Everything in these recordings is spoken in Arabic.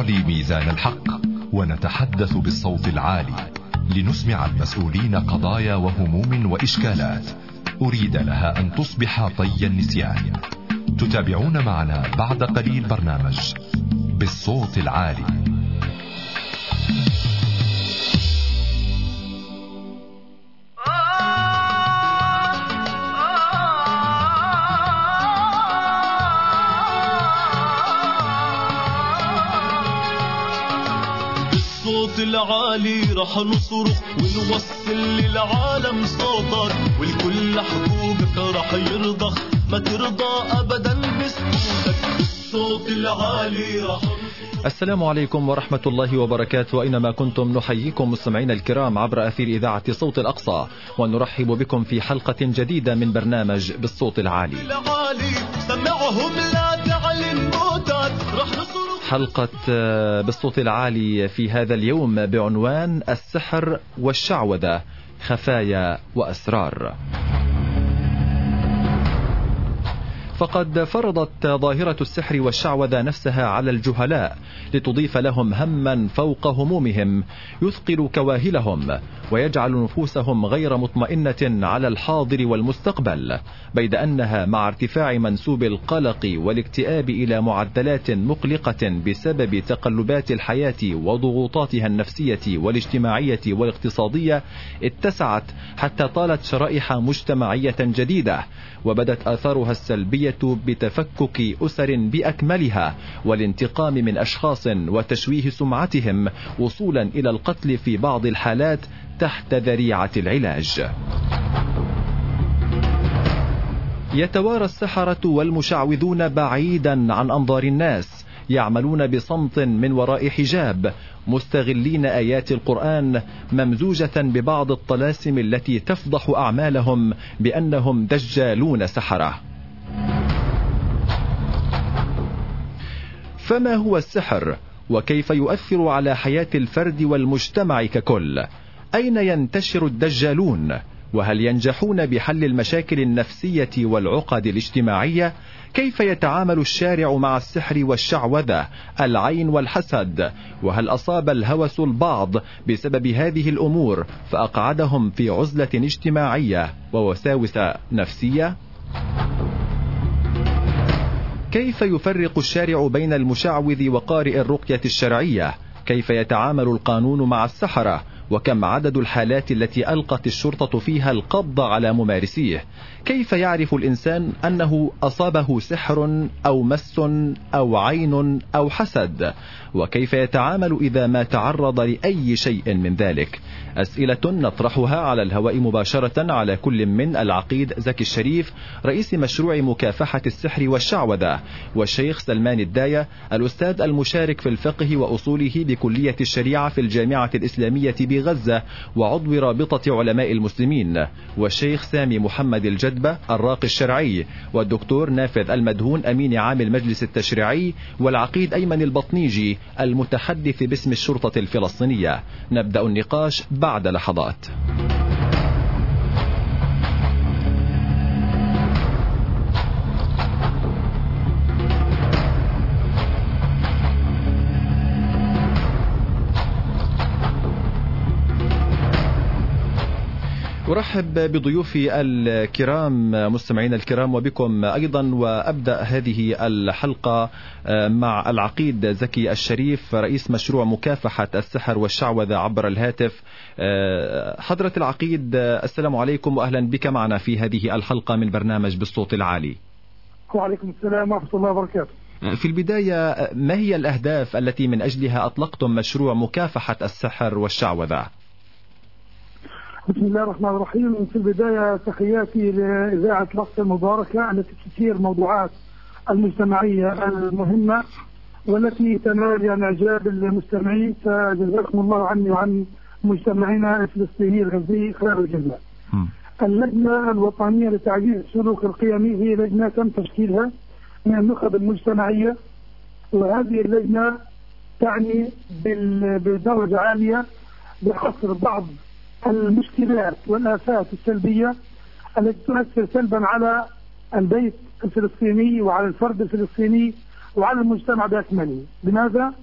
نعلي ميزان الحق ونتحدث بالصوت العالي لنسمع المسؤولين قضايا وهموم وإشكالات أريد لها أن تصبح طي النسيان. تتابعون معنا بعد قليل برنامج بالصوت العالي. بالصوت العالي رح نصرخ ونوصل للعالم صوتك، والكل حقوقك رح يرضخ، ما ترضى أبدا بسكوتك. بالصوت العالي رح نصرخ. السلام عليكم ورحمة الله وبركاته، أينما كنتم نحييكم مستمعينا الكرام عبر أثير إذاعة صوت الأقصى، ونرحب بكم في حلقة جديدة من برنامج بالصوت العالي. سمعهم لا تعلن موتك، رح نصرخ. حلقة بالصوت العالي في هذا اليوم بعنوان السحر والشعوذة، خفايا وأسرار. فقد فرضت ظاهرة السحر والشعوذة نفسها على الجهلاء لتضيف لهم هما فوق همومهم يثقل كواهلهم ويجعل نفوسهم غير مطمئنة على الحاضر والمستقبل، بيد أنها مع ارتفاع منسوب القلق والاكتئاب إلى معدلات مقلقة بسبب تقلبات الحياة وضغوطاتها النفسية والاجتماعية والاقتصادية اتسعت حتى طالت شرائح مجتمعية جديدة، وبدت آثارها السلبية بتفكك أسر بأكملها والانتقام من أشخاص وتشويه سمعتهم وصولا إلى القتل في بعض الحالات تحت ذريعة العلاج. يتوارى السحرة والمشعوذون بعيدا عن أنظار الناس، يعملون بصمت من وراء حجاب، مستغلين آيات القرآن ممزوجة ببعض الطلاسم التي تفضح أعمالهم بأنهم دجالون سحرة. فما هو السحر؟ وكيف يؤثر على حياة الفرد والمجتمع ككل؟ أين ينتشر الدجالون؟ وهل ينجحون بحل المشاكل النفسية والعقد الاجتماعية؟ كيف يتعامل الشارع مع السحر والشعوذة، العين والحسد؟ وهل أصاب الهوس البعض بسبب هذه الأمور فأقعدهم في عزلة اجتماعية ووساوس نفسية؟ كيف يفرق الشارع بين المشعوذ وقارئ الرقية الشرعية؟ كيف يتعامل القانون مع السحرة؟ وكم عدد الحالات التي ألقت الشرطة فيها القبض على ممارسيه؟ كيف يعرف الإنسان أنه أصابه سحر أو مس أو عين أو حسد؟ وكيف يتعامل إذا ما تعرض لأي شيء من ذلك؟ أسئلة نطرحها على الهواء مباشرة على كل من العقيد زكي الشريف رئيس مشروع مكافحة السحر والشعوذة، والشيخ سلمان الداية الأستاذ المشارك في الفقه وأصوله بكلية الشريعة في الجامعة الإسلامية بغزة وعضو رابطة علماء المسلمين، والشيخ سامي محمد الجدبة الراقي الشرعي، والدكتور نافذ المدهون أمين عام المجلس التشريعي، والعقيد أيمن البطنيجي المتحدث باسم الشرطة الفلسطينية. نبدأ النقاش بعد لحظات. أرحب بضيوفي الكرام مستمعينا الكرام وبكم أيضا، وأبدأ هذه الحلقة مع العقيد زكي الشريف رئيس مشروع مكافحة السحر والشعوذة عبر الهاتف. حضرة العقيد السلام عليكم وأهلا بك معنا في هذه الحلقة من برنامج بالصوت العالي. وعليكم السلام ورحمة الله وبركاته. في البداية، ما هي الأهداف التي من أجلها أطلقتم مشروع مكافحة السحر والشعوذة؟ بسم الله الرحمن الرحيم. في البداية تحياتي لإذاعة الأقصى المباركة التي تثير موضوعات المجتمعية المهمة والتي تنال يعني إعجاب المستمعين، فجزاكم الله عني وعن مجتمعنا الفلسطيني الغزي خير الجزاء. اللجنة الوطنية لتعزيز السلوك القيمي هي لجنة تم تشكيلها من النخب المجتمعية، وهذه اللجنة تعني بدرجة عالية بحصر بعض المشكلات والآفات السلبية التي تؤثر سلبا على البيت الفلسطيني وعلى الفرد الفلسطيني وعلى المجتمع بأكمله. لماذا؟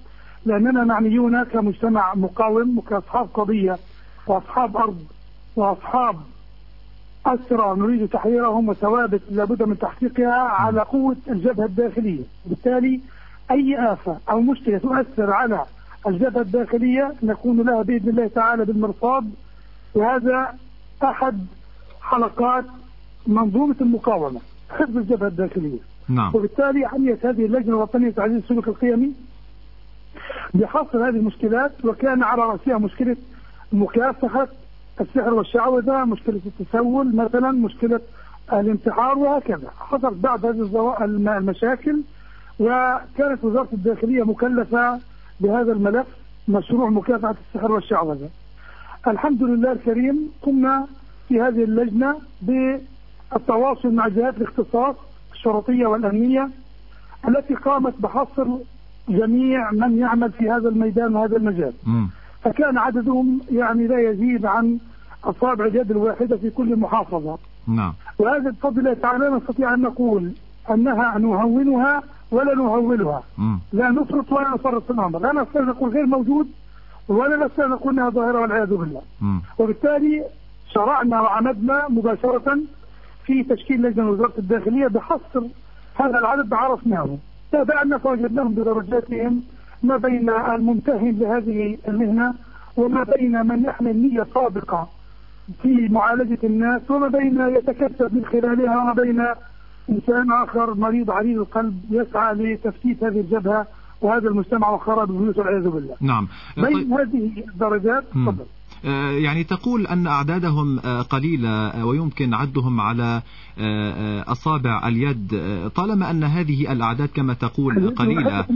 لأننا معنيون كمجتمع مقاوم وكأصحاب قضية وأصحاب أرض وأصحاب أسرى نريد تحريرهم وثوابت لابد من تحقيقها على قوة الجبهة الداخلية. بالتالي أي آفة أو مشكلة تؤثر على الجبهة الداخلية نكون لها بإذن الله تعالى بالمرصاد، وهذا أحد حلقات منظومة المقاومة، حفظ الجبهة الداخلية. نعم. وبالتالي عملت هذه اللجنة الوطنية لتعزيز السلوك القيمي بحصر هذه المشكلات، وكان على رأسها مشكلة مكافحة السحر والشعوذة، مشكلة التسول مثلا، مشكلة الانتحار، وهكذا. حصلت بعض هذه المشاكل، وكانت وزارة الداخلية مكلفة بهذا الملف، مشروع مكافحة السحر والشعوذة. الحمد لله الكريم قمنا في هذه اللجنة بالتواصل مع جهات الاختصاص الشرطية والأمنية التي قامت بحصر جميع من يعمل في هذا الميدان وهذا المجال. فكان عددهم يعني لا يزيد عن أصابع اليد الواحدة في كل محافظة. نعم. وهذا بفضل الله تعالى نستطيع أن نقول أنها نهونها ولا نهولها، لا نفرط ولا نفرط في الأمر، لا نستطيع نقول غير موجود ولا نستطيع نقول أنها ظاهرة والعياذ بالله. وبالتالي شرعنا وعمدنا مباشرة في تشكيل لجنة وزارة الداخلية بحصر هذا العدد عرفناه، تابعنا فوجدناهم بدرجاتهم ما بين الممتهن لهذه المهنة وما بين من يحمل نية صادقة في معالجة الناس وما بين يتكسب من خلالها وما بين إنسان آخر مريض عريض القلب يسعى لتفتيت هذه الجبهة وهذا المجتمع وخراب البيوت والعياذ بالله. نعم. بين هذه الدرجات تفضل. يعني تقول أن أعدادهم قليلة ويمكن عدهم على أصابع اليد، طالما أن هذه الأعداد كما تقول قليلة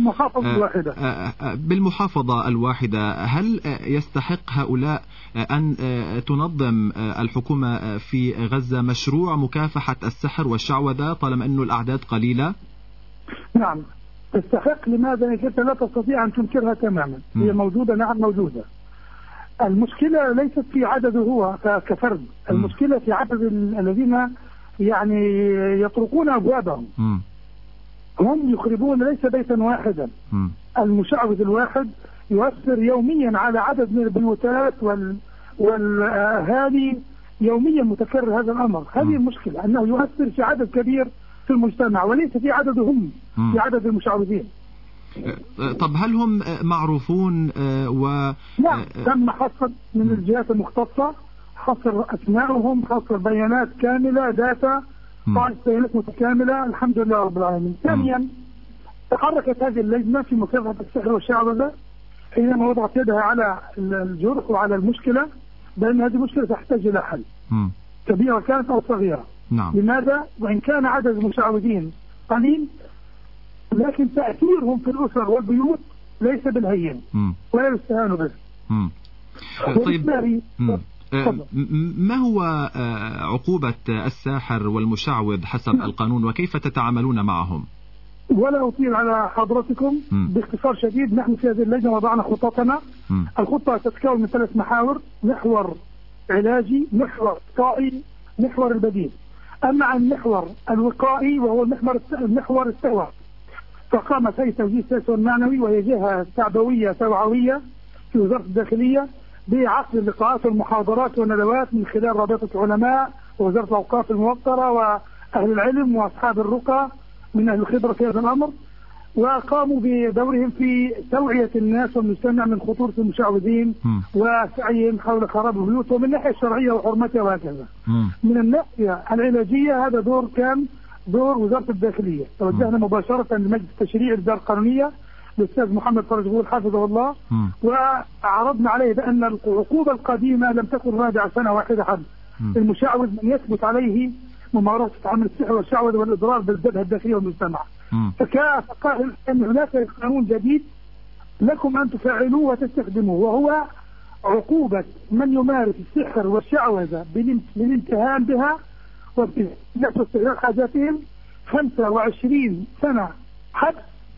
بالمحافظة الواحدة، هل يستحق هؤلاء أن تنظم الحكومة في غزة مشروع مكافحة السحر والشعوذة طالما أن الأعداد قليلة؟ نعم تستحق. لماذا؟ أنت لا تستطيع أن تنكرها تماما. هي موجودة، نعم موجودة. المشكلة ليست في عدده هو كفرد، المشكلة في عدد الذين يعني يطرقون أبوابهم. هم يخربون ليس بيتا واحدا. المشعوذ الواحد يؤثر يوميا على عدد من البيوتات والأهالي يوميا متكرر هذا الأمر. هذه المشكلة أنه يؤثر في عدد كبير في المجتمع وليس في عددهم، في عدد المشعوذين. طب هل هم معروفون؟ نعم تم حصر من الجهات المختصة، حصر أسمائهم، حصر بيانات كاملة، داتا، قاعدة بيانات متكاملة الحمد لله رب العالمين. ثانيا تحركت هذه اللجنة في مكافحة السحر والشعوذة حينما وضعت يدها على الجرح وعلى المشكلة، بأن هذه المشكلة تحتاج إلى حل كبيرة كانت أو صغيرة. نعم. لماذا؟ وإن كان عدد المشعوذين قليل لكن تأثيرهم في الأسر والبيوت ليس بالهين ولا يستهان به. طيب ما هو عقوبة الساحر والمشعوذ حسب القانون وكيف تتعاملون معهم؟ ولا أطيل على حضرتكم باختصار شديد. نحن في هذه اللجنة وضعنا خططنا. الخطة تتكون من 3 محاور: محور علاجي، محور وقائي، محور البديل. أما عن المحور الوقائي وهو المحور التوعوي، فقامت هي توجيه السياسي والمعنوي وهي جهة شعبوية توعوية في وزارة الداخلية بعقد اللقاءات والمحاضرات والندوات من خلال رابطة العلماء ووزارة الأوقاف الموقرة وأهل العلم وأصحاب الرقى من أهل الخبرة في هذا الأمر، وقاموا بدورهم في توعية الناس والمجتمع من خطورة المشعوذين وسعيهم حول خراب البيوت ومن الناحية الشرعية وحرمتها وهكذا. من الناحية العلاجية هذا دور كان دور وزارة الداخلية. توجهنا مباشرة لمجلس التشريع الإدارة القانونية الأستاذ محمد فرج غول حفظه الله، وعرضنا عليه بأن العقوبة القديمة لم تكن رادعة سنة واحدة حد. المشعوذ من يثبت عليه ممارسة عمل السحر والشعوذة والإضرار بالجبهة الداخلية والمجتمع. فقال أن هناك قانون جديد لكم أن تفعلوه وتستخدموه، وهو عقوبة من يمارس السحر والشعوذة بالامتهان بها ونفس استغلال حاجاتهم 25 سنة حبس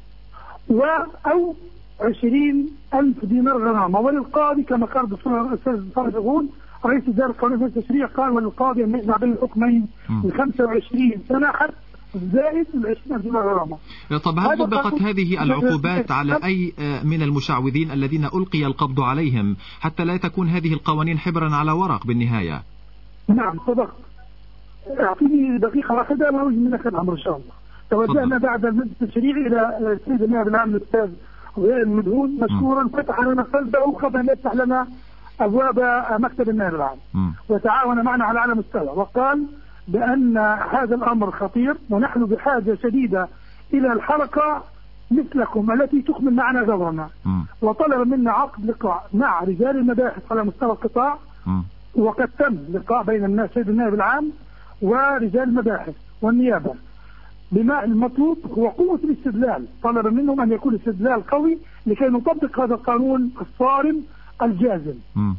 أو 20,000 دينار غرامة. وللقاضي كما قال الأستاذ فرج غول رئيس إدارة القانون والتشريع قال وللقاضي أن يجمع بين الحكمين من 25 سنة حبس زائد 20,000 دولار غرامة. طب هل طبقت هذه العقوبات على أي من المشعوذين الذين ألقي القبض عليهم حتى لا تكون هذه القوانين حبرا على ورق بالنهاية؟ نعم صدقت. أعطيني دقيقة واحدة وأوجه منك الأمر إن شاء الله. توجهنا بعد المجلس التشريعي إلى السيد النائب العام الأستاذ ضياء المدهون مشكورا، فتح لنا قلبه قبل أن يفتح لنا أبواب مكتب النائب العام وتعاون معنا على أعلى مستوى، وقال بأن هذا الأمر خطير ونحن بحاجة شديدة إلى الحركة مثلكم التي تكمل معنا دورنا، وطلب منا عقد لقاء مع رجال المباحث على مستوى القطاع، وقد تم لقاء بين الناس سيد النائب العام ورجال المباحث والنيابة. بما المطلوب هو قوة الاستدلال، طلب منهم أن يكون استدلال قوي لكي نطبق هذا القانون الصارم الجازم.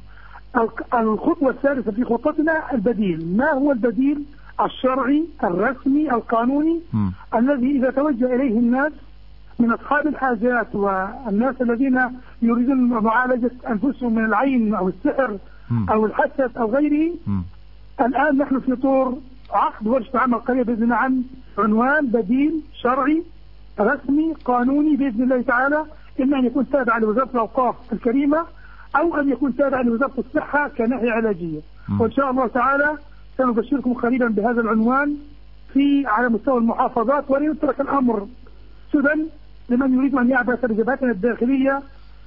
الخطوة الثالثة في خطتنا البديل. ما هو البديل الشرعي الرسمي القانوني الذي إذا توجه إليه الناس من أصحاب الحاجات والناس الذين يريدون معالجة أنفسهم من العين أو السحر أو الحسد أو غيره؟ الآن نحن في طور عقد ورشة عمل قريب بإذن الله عن عنوان بديل شرعي رسمي قانوني بإذن الله تعالى، إما أن يكون تابع لوزارة الأوقاف الكريمة أو أن يكون تابع لوزارة الصحة كناحية علاجية. وإن شاء الله تعالى سنبشركم قريبا بهذا العنوان على مستوى المحافظات، وليترك الأمر سدى لمن يريد أن يعبث بجبهتنا الداخلية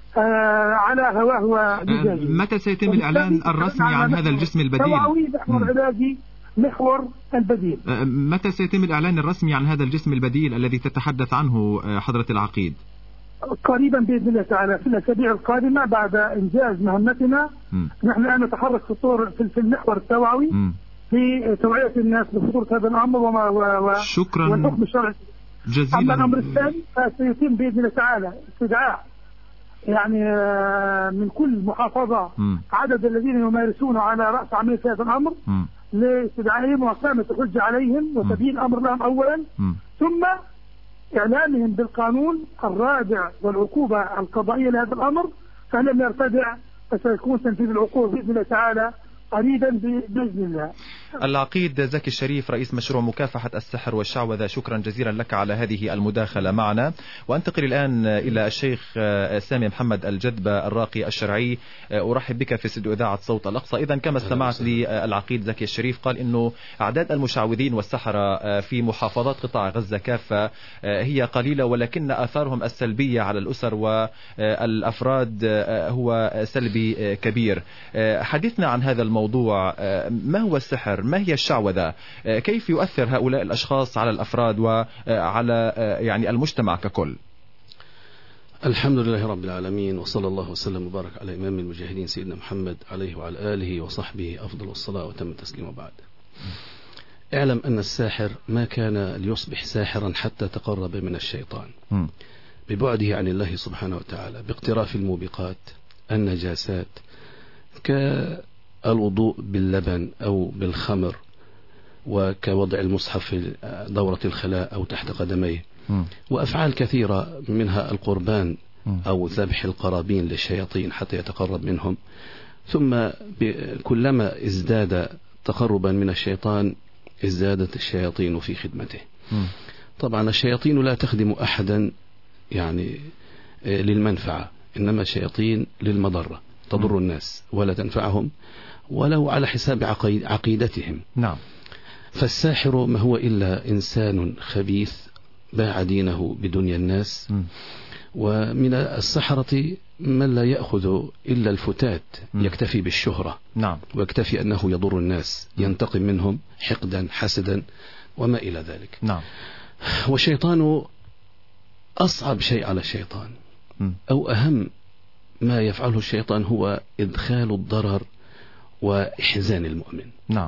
على هواه ومزاجه. متى سيتم الإعلان الرسمي عن هذا الجسم البديل؟ محور علاجي محور البديل. متى سيتم الإعلان الرسمي عن هذا الجسم البديل الذي تتحدث عنه حضرة العقيد؟ قريبا بإذن الله تعالى في الأسابيع القادمة بعد إنجاز مهمتنا. نحن الآن نتحرك في المحور التوعوي في توعية الناس بخطورة هذا الأمر شكرا والحكم الشرعي جزيلا. أما الأمر الثاني فسيتم بإذن الله تعالى استدعاء يعني من كل محافظة عدد الذين يمارسون على رأس عملية هذا الأمر لاستدعائهم وإقامة الحجة عليهم وتبيين الأمر لهم أولا، ثم إعلامهم بالقانون الرادع والعقوبة القضائية لهذا الأمر، فلم يرتدع فسيكون تنفيذ العقوبة بإذن الله تعالى قريبا بإذن الله. العقيد زكي الشريف رئيس مشروع مكافحة السحر والشعوذة، شكرا جزيلا لك على هذه المداخلة معنا. وانتقل الآن إلى الشيخ سامي محمد الجدبة الراقي الشرعي. أرحب بك في استوديو إذاعة صوت الأقصى. إذا كما استمعت للعقيد زكي الشريف قال إنه أعداد المشعوذين والسحرة في محافظات قطاع غزة كافة هي قليلة، ولكن آثارهم السلبية على الأسر والأفراد هو سلبي كبير. حدثنا عن هذا الموضوع. ما هو السحر؟ ما هي الشعوذة؟ كيف يؤثر هؤلاء الأشخاص على الأفراد وعلى يعني المجتمع ككل؟ الحمد لله رب العالمين، وصلى الله وسلم وبارك على إمام المجاهدين سيدنا محمد عليه وعلى آله وصحبه أفضل الصلاة وتم التسليم. وبعد، اعلم أن الساحر ما كان ليصبح ساحرا حتى تقرب من الشيطان ببعده عن الله سبحانه وتعالى، باقتراف الموبقات النجاسات كالوضوء باللبن أو بالخمر، وكوضع المصحف في دورة الخلاء أو تحت قدميه، وأفعال كثيرة منها القربان أو ذبح القرابين للشياطين حتى يتقرب منهم. ثم كلما ازداد تقربا من الشيطان ازدادت الشياطين في خدمته. طبعا الشياطين لا تخدم أحدا يعني للمنفعة، إنما الشياطين للمضرة، تضر الناس ولا تنفعهم ولو على حساب عقيدتهم. نعم. فالساحر ما هو إلا إنسان خبيث باع دينه بدنيا الناس. ومن السحرة من لا يأخذ إلا الفتات، يكتفي بالشهرة. نعم. ويكتفي أنه يضر الناس، ينتقم منهم حقدا حسدا وما إلى ذلك. نعم. والشيطان أصعب شيء على الشيطان أو أهم ما يفعله الشيطان هو إدخال الضرر وإحزان المؤمن. نعم.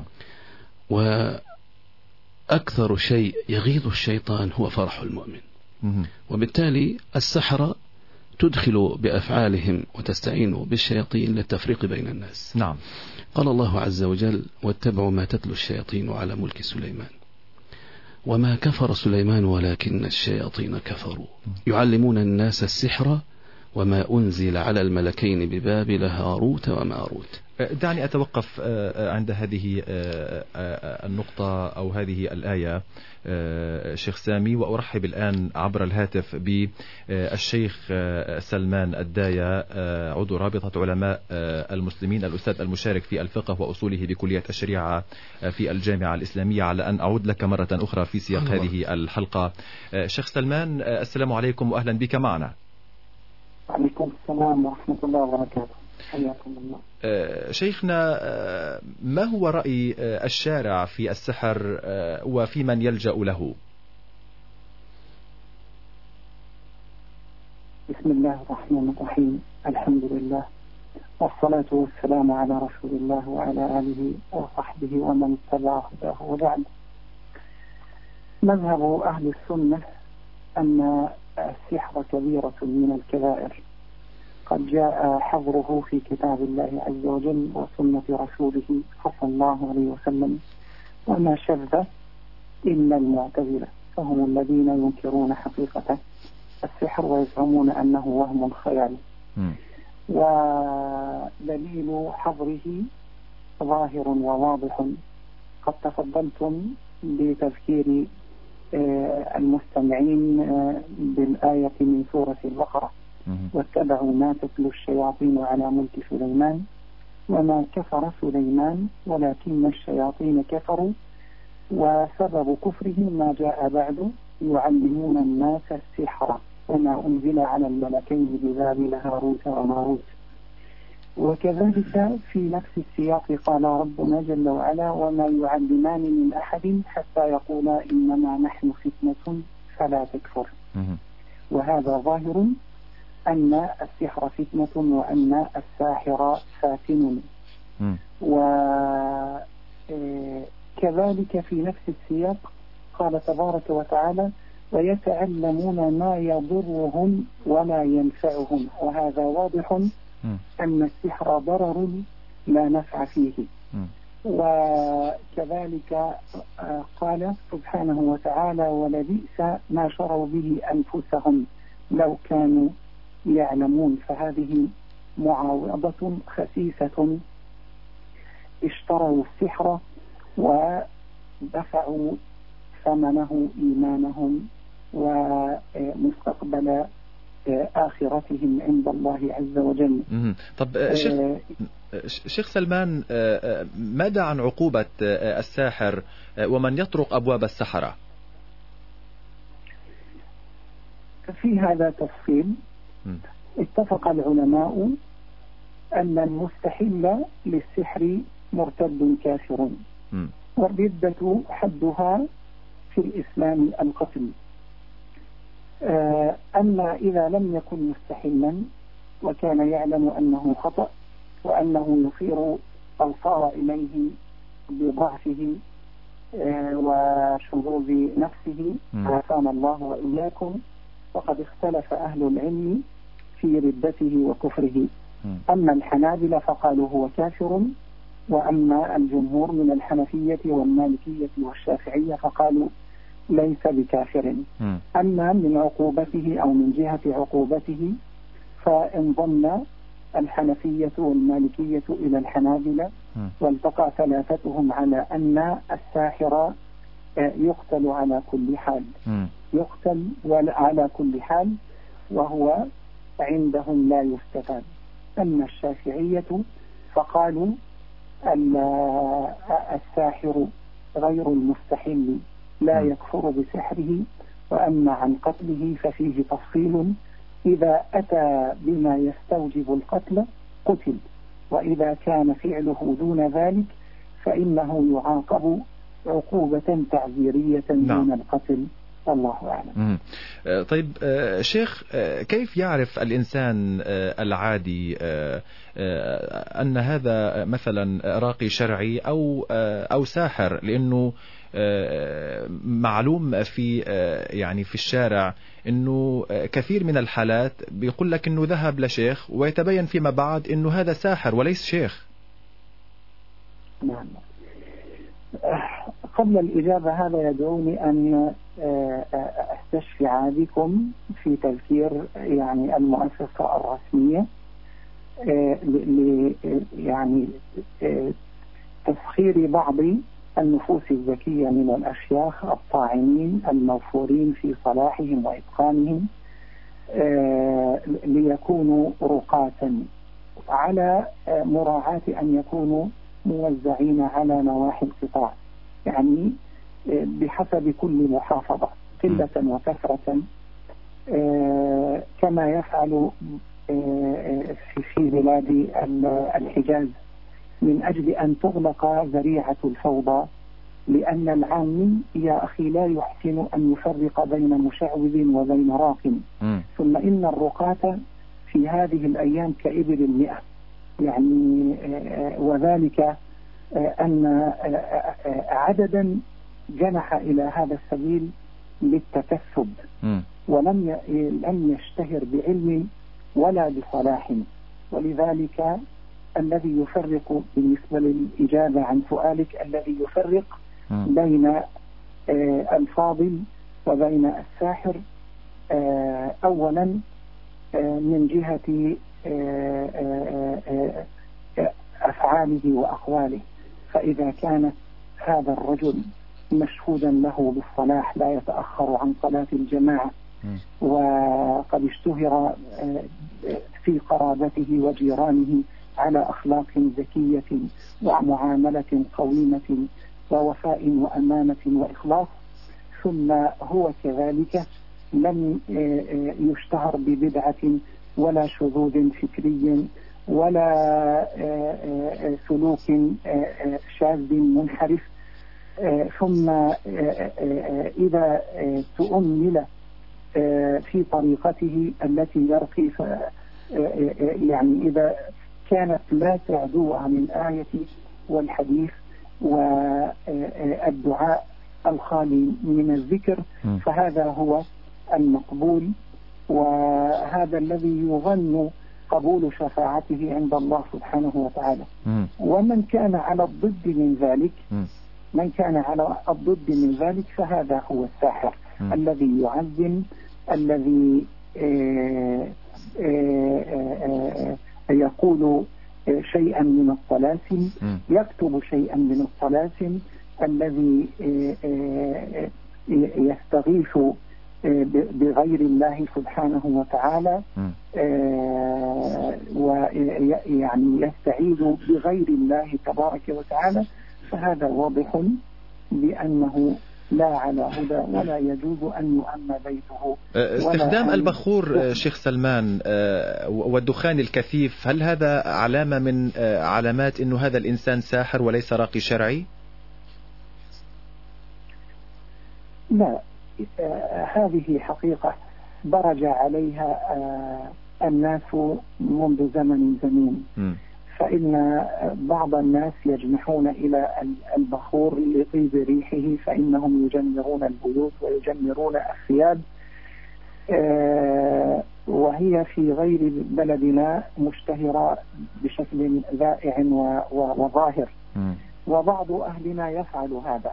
وأكثر شيء يغيظ الشيطان هو فرح المؤمن. وبالتالي السحرة تدخل بأفعالهم وتستعين بالشياطين للتفريق بين الناس. نعم. قال الله عز وجل: واتبعوا ما تتلو الشياطين على ملك سليمان وما كفر سليمان ولكن الشياطين كفروا يعلمون الناس السحر وما أنزل على الملكين ببابل هاروت وماروت دعني أتوقف عند هذه النقطة أو هذه الآية شيخ سامي، وأرحب الآن عبر الهاتف بالشيخ سلمان الداية عضو رابطة علماء المسلمين، الأستاذ المشارك في الفقه وأصوله بكلية الشريعة في الجامعة الإسلامية، على أن أعود لك مرة أخرى في سياق هذه الحلقة. شيخ سلمان، السلام عليكم وأهلا بك معنا. وعليكم السلام ورحمة الله وبركاته، حياكم الله. شيخنا، ما هو رأي الشارع في السحر وفي من يلجأ له؟ بسم الله الرحمن الرحيم، الحمد لله والصلاة والسلام على رسول الله وعلى آله وصحبه ومن اتبع هداه، وبعد. مذهب أهل السنة أن السحر كبيرة من الكبائر، قد جاء حظره في كتاب الله عز وجل وسنة رسوله صلى الله عليه وسلم، وما شذ إلا المعتزلة، فهم الذين ينكرون حقيقة السحر ويزعمون أنه وهم خيالي. ودليل حظره ظاهر وواضح، قد تفضلتم بتذكير المستمعين بالآية من سورة البقرة: واتبعوا ما تتلو الشياطين على ملك سليمان وما كفر سليمان ولكن الشياطين كفروا وسبب كفرهم ما جاء بعد يعلمون الناس السحر وما أنزل على الملكين ببابل هاروت وماروت. وكذلك في نفس السياق قال ربنا جل وعلا: وما يعلمان من أحد حتى يقولا إنما نحن فتنة فلا تكفر. وهذا ظاهر أن السحر فتنة وأن الساحر فاتن. وكذلك في نفس السياق قال تبارك وتعالى: ويتعلمون ما يضرهم ولا ينفعهم. وهذا واضح أن السحر ضرر لا نفع فيه. وكذلك قال سبحانه وتعالى: ولبئس ما شروا به أنفسهم لو كانوا يعلمون. فهذه معاوضة خسيسة، اشتروا السحر ودفعوا ثمنه إيمانهم ومستقبل آخرتهم عند الله عز وجل. طب شيخ سلمان، ماذا عن عقوبة الساحر ومن يطرق أبواب السحرة؟ في هذا تفصيل. اتفق العلماء أن المستحل للسحر مرتد كافر، والردة حدها في الإسلام القتل. أما إذا لم يكن مستحلا وكان يعلم أنه خطأ وأنه يصير أو صار إليه بضعفه وشذوذ نفسه، عافانا الله وإياكم، وقد اختلف أهل العلم في ردته وكفره. أما الحنابلة فقالوا هو كافر، وأما الجمهور من الحنفية والمالكية والشافعية فقالوا ليس بكافر. أما من عقوبته أو من جهة عقوبته فانضم الحنفية والمالكية إلى الحنابلة، والتقى ثلاثتهم على أن الساحر يقتل على كل حال، يقتل على كل حال، وهو عندهم لا يستتاب. أما الشافعية فقالوا الساحر غير المستحل لا يكفر بسحره، وأما عن قتله ففيه تفصيل: إذا أتى بما يستوجب القتل قتل، وإذا كان فعله دون ذلك فإنه يعاقب عقوبة تعزيرية دون القتل. الله أعلم. طيب شيخ، كيف يعرف الإنسان العادي أن هذا مثلا راقي شرعي أو ساحر؟ لأنه معلوم في يعني في الشارع أنه كثير من الحالات بيقول لك أنه ذهب لشيخ ويتبين فيما بعد أنه هذا ساحر وليس شيخ. نعم. قبل الإجابة هذا يدعوني أن استشفع بكم في تذكير يعني المؤسسة الرسمية يعني تسخير بعض النفوس الذكية من الأشياخ الطاعنين الموفورين في صلاحهم وإتقانهم ليكونوا رقاة، على مراعاة أن يكونوا موزعين على نواحي القطاع، يعني بحسب كل محافظة قلة وكثرة، كما يفعل في بلاد الحجاز، من أجل أن تغلق ذريعة الفوضى، لأن العامي يا أخي لا يحسن أن يفرق بين مشعوذ وبين راق، ثم إن الرقاة في هذه الأيام كإبل المئة، يعني وذلك أن عددا جنح إلى هذا السبيل للتكسب، ولم يشتهر بعلم ولا بصلاح، ولذلك الذي يفرق بالنسبة للإجابة عن سؤالك، الذي يفرق بين الفاضل وبين الساحر أولا من جهة أفعاله وأقواله، فإذا كان هذا الرجل مشهودا له بالصلاح لا يتأخر عن صلاة الجماعة، وقد اشتهر في قرابته وجيرانه على أخلاق ذكية ومعاملة قويمة ووفاء وأمانة وإخلاص، ثم هو كذلك لم يشتهر ببدعة ولا شذوذ فكري ولا سلوك شاذ منحرف، ثم إذا تؤمل في طريقته التي يرقي، يعني إذا كانت لا تعدو عن الآية والحديث والدعاء الخالي من الذكر، فهذا هو المقبول، وهذا الذي يظن قبول شفاعته عند الله سبحانه وتعالى. ومن كان على الضد من ذلك فهذا هو الساحر الذي يعزم، الذي يقول شيئا من الطلاسم، يكتب شيئا من الطلاسم، الذي يستغيث بغير الله سبحانه وتعالى، ويعني يستعيذ بغير الله تبارك وتعالى، فهذا واضح بأنه لا على هدى ولا يجوز أن يؤمن بيته. استخدام البخور شيخ سلمان والدخان الكثيف، هل هذا علامة من علامات أنه هذا الإنسان ساحر وليس راقي شرعي؟ لا، هذه حقيقة درج عليها الناس منذ زمن زمين، فإن بعض الناس يجنحون إلى البخور لطيب ريحه، فإنهم يجمرون البيوت ويجمرون الثياب، وهي في غير بلدنا مشتهرة بشكل ذائع وظاهر، وبعض أهلنا يفعل هذا.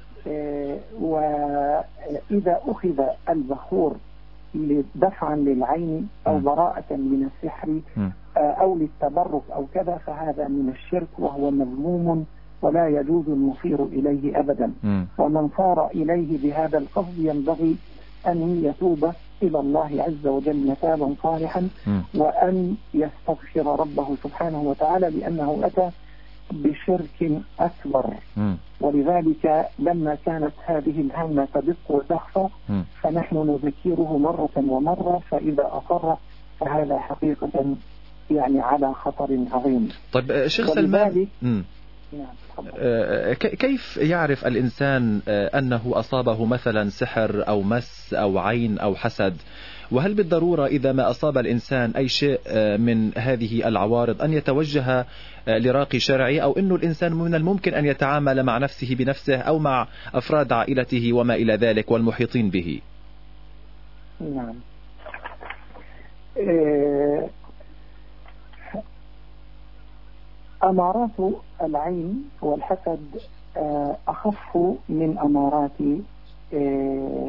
وإذا أخذ البخور دفعا للعين أو براءة من السحر أو للتبرك أو كذا، فهذا من الشرك وهو مذموم ولا يجوز المصير إليه أبدا. ومن صار إليه بهذا القصد ينبغي أن يتوب إلى الله عز وجل متابا صالحا، وأن يستغفر ربه سبحانه وتعالى، لأنه أتى بشرك أكبر. ولذلك لما كانت هذه الهمة تدق وتخفى فنحن نذكره مرة ومرة، فإذا أصر فهذا حقيقة يعني على خطر عظيم. طيب شيخ سلمان، كيف يعرف الإنسان أنه أصابه مثلا سحر أو مس أو عين أو حسد؟ وهل بالضرورة إذا ما أصاب الإنسان أي شيء من هذه العوارض أن يتوجه لراقي شرعي، أو أنه الإنسان من الممكن أن يتعامل مع نفسه بنفسه أو مع أفراد عائلته وما إلى ذلك والمحيطين به؟ نعم، أمارات العين والحسد أخف من أمارات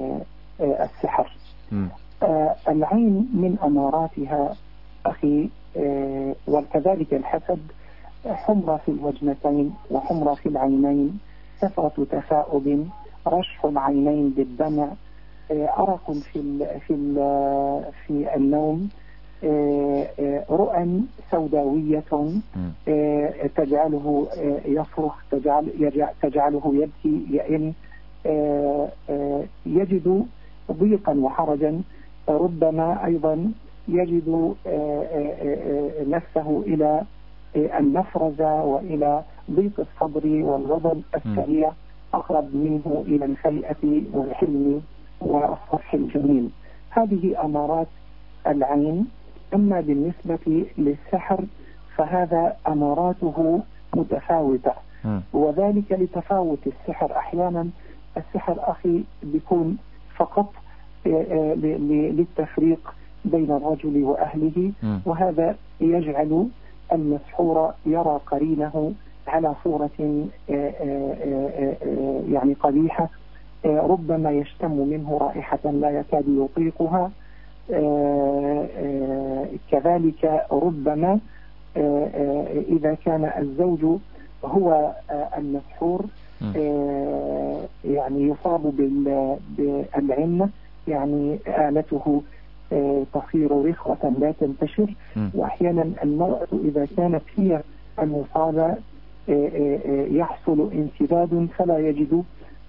السحر. العين من أماراتها أخي وكذلك الحسد حمرة في الوجنتين وحمرة في العينين، كثرة تثاؤب، رشح العينين بالدمع، أرق في النوم، رؤى سوداوية تجعله يصرخ، تجعله يبكي، يئن، يجد ضيقا وحرجا، ربما أيضا يجد نفسه إلى النفرزة وإلى ضيق الصدر والغضب السريع، أقرب منه إلى الفيئة والحلم والصفح الجميل. هذه أمارات العين. أما بالنسبة للسحر فهذا أماراته متفاوتة، وذلك لتفاوت السحر. أحيانا السحر أخي بيكون فقط للتفريق بين الرجل وأهله، وهذا يجعل المسحور يرى قرينه على صورة يعني قبيحة، ربما يشتم منه رائحة لا يكاد يطيقها. كذلك ربما إذا كان الزوج هو المسحور يعني يصاب بالعنة، يعني آلته تصير رخوة لا تنتشر، وأحيانا المرأة إذا كانت هي المصابة يحصل انسداد فلا يجد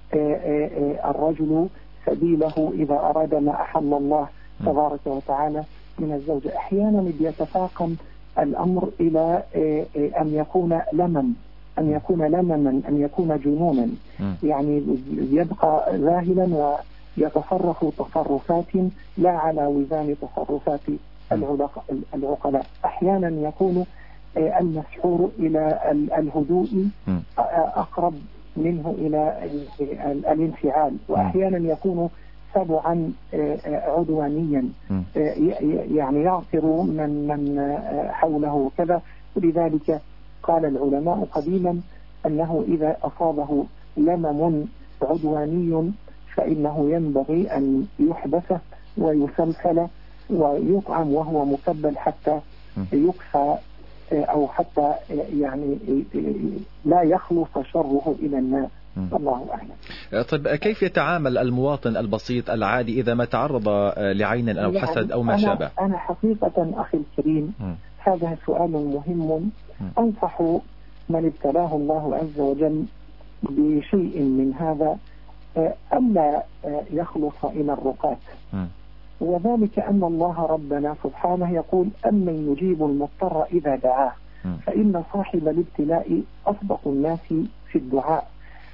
الرجل سبيله إذا أراد ما أحل الله تبارك وتعالى من الزوجة. أحيانا يتفاقم الأمر إلى أن يكون لمن، أن يكون لمما، أن يكون جنونا، يعني يبقى ذاهلا ويتصرف تصرفات لا على وزان تصرفات العقلاء. أحيانا يكون المسحور إلى الهدوء أقرب منه إلى الانفعال، وأحيانا يكون سبعا عدوانيا، يعني يعثر من حوله كذا. ولذلك قال العلماء قديما أنه إذا أصابه لمم عدواني فإنه ينبغي أن يحبس ويسلسل ويطعم وهو مسبل حتى يكفى، أو حتى يعني لا يخلص شره إلى الناس. الله أعلم. طيب كيف يتعامل المواطن البسيط العادي إذا ما تعرض لعين أو حسد أو ما شابه؟ أنا حقيقة أخي الكريم هذا سؤال مهم. أنصح من ابتلاه الله عز وجل بشيء من هذا ألا يخلص إلى الرقاة، وذلك أن الله ربنا سبحانه يقول أمن يجيب المضطر إذا دعاه، فإن صاحب الابتلاء أصدق الناس في الدعاء.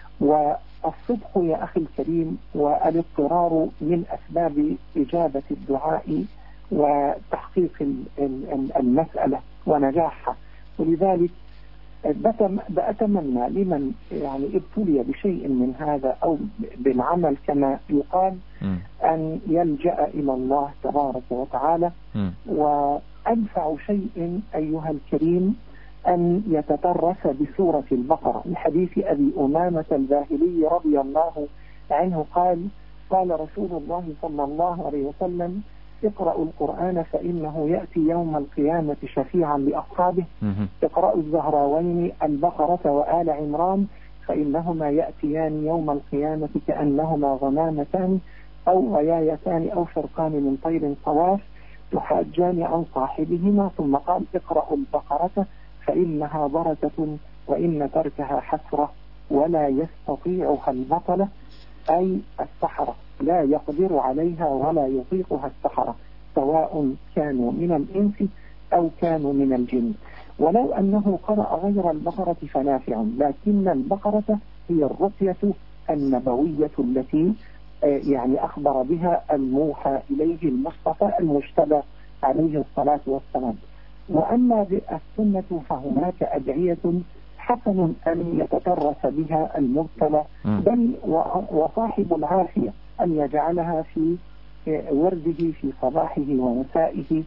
والصدق يا أخي الكريم والاضطرار من أسباب إجابة الدعاء وتحقيق المسألة ونجاحها. ولذلك بأتمنى لمن يعني ابتلي بشيء من هذا أو بالعمل كما يقال أن يلجأ إلى الله تبارك وتعالى. وأنفع شيء أيها الكريم أن يتطرس بسورة البقرة، لحديث أبي أمامة الباهلي رضي الله عنه قال قال رسول الله صلى الله عليه وسلم اقرأوا القرآن فإنه يأتي يوم القيامة شفيعا لأصحابه، اقرأوا الزهراوين البقرة وآل عمران فإنهما يأتيان يوم القيامة كأنهما غمامتان أو غيايتان أو فرقان من طير صواف تحاجان عن صاحبهما. ثم قال اقرأوا البقرة فإنها بركة وإن تركها حسرة ولا يستطيعها البطلة، أي السحرة لا يقدر عليها ولا يطيقها السحرة، سواء كانوا من الإنس أو كانوا من الجن. ولو أنه قرأ غير البقرة فنافع، لكن البقرة هي الرقية النبوية التي يعني أخبر بها الموحى إليه المصطفى المجتبى عليه الصلاة والسلام. وأما بالسنة فهناك أدعية حسن أن يتطرس بها المبتلى، بل وصاحب العافية أن يجعلها في ورده في صباحه ومسائه،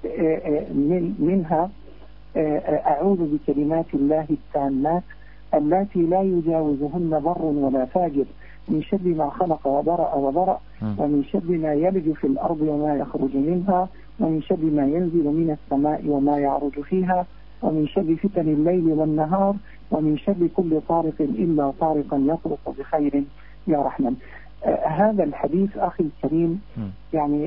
منها أعوذ بكلمات الله التامات التي لا يجاوزهن بر ولا فاجر من شر ما خلق وبرأ ومن شر ما يلج في الأرض وما يخرج منها ومن شر ما ينزل من السماء وما يعرج فيها ومن شر فتن الليل والنهار ومن شر كل طارق إلا طارقا يطرق بخير يا رحمن. هذا الحديث أخي الكريم يعني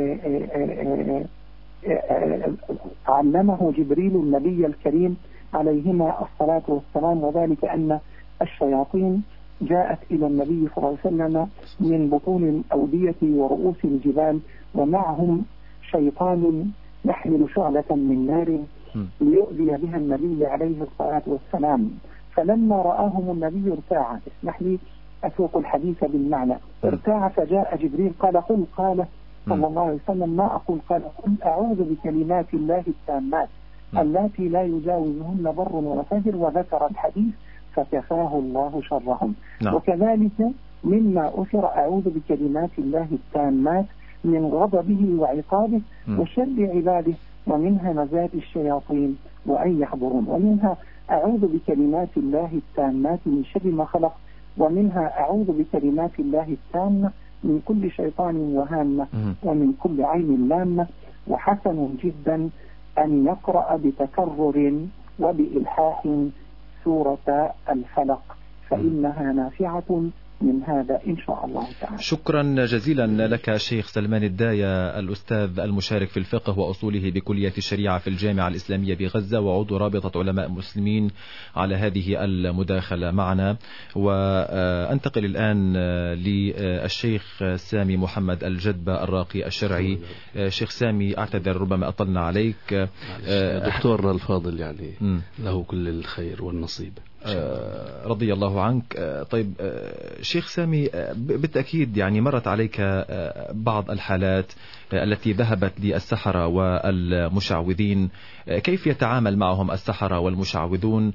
علمه جبريل النبي الكريم عليهما الصلاة والسلام، وذلك أن الشياطين جاءت إلى النبي صلى الله عليه وسلم من بطون الأودية ورؤوس الجبال، ومعهم شيطان يحمل شعلة من نار ليؤذي بها النبي عليه الصلاة والسلام. فلما رآهم النبي ارتاع، اسمح لي أسوق الحديث بالمعنى، ارتاع فجاء جبريل قال قل، قال صلى الله عليه وسلم ما أقول، قال قل أعوذ بكلمات الله التامات اللاتي لا يجاوزهن بر ولا فجر، وذكر الحديث فكفاه الله شرهم. وكذلك مما أثر أعوذ بكلمات الله التامات من غضبه وعقابه وشر عباده ومن همزات الشياطين وأن يحضرون، ومنها أعوذ بكلمات الله التامات من شر ما خلق، ومنها أعوذ بكلمات الله التامة من كل شيطان وهامة ومن كل عين لامة. وحسن جدا أن يقرأ بتكرر وبإلحاح سورة الفلق فإنها نافعة من هذا إن شاء الله تعالى. شكرا جزيلا لك شيخ سلمان الداية، الأستاذ المشارك في الفقه وأصوله بكلية الشريعة في الجامعة الإسلامية بغزة وعضو رابطة علماء المسلمين، على هذه المداخلة معنا. وأنتقل الآن للشيخ سامي محمد الجدبة الراقي الشرعي. شيخ سامي أعتذر ربما أطلنا عليك. دكتور الفاضل يعني له كل الخير والنصيب رضي الله عنك. طيب شيخ سامي، بالتأكيد يعني مرت عليك بعض الحالات التي ذهبت للسحرة والمشعوذين، كيف يتعامل معهم السحرة والمشعوذون،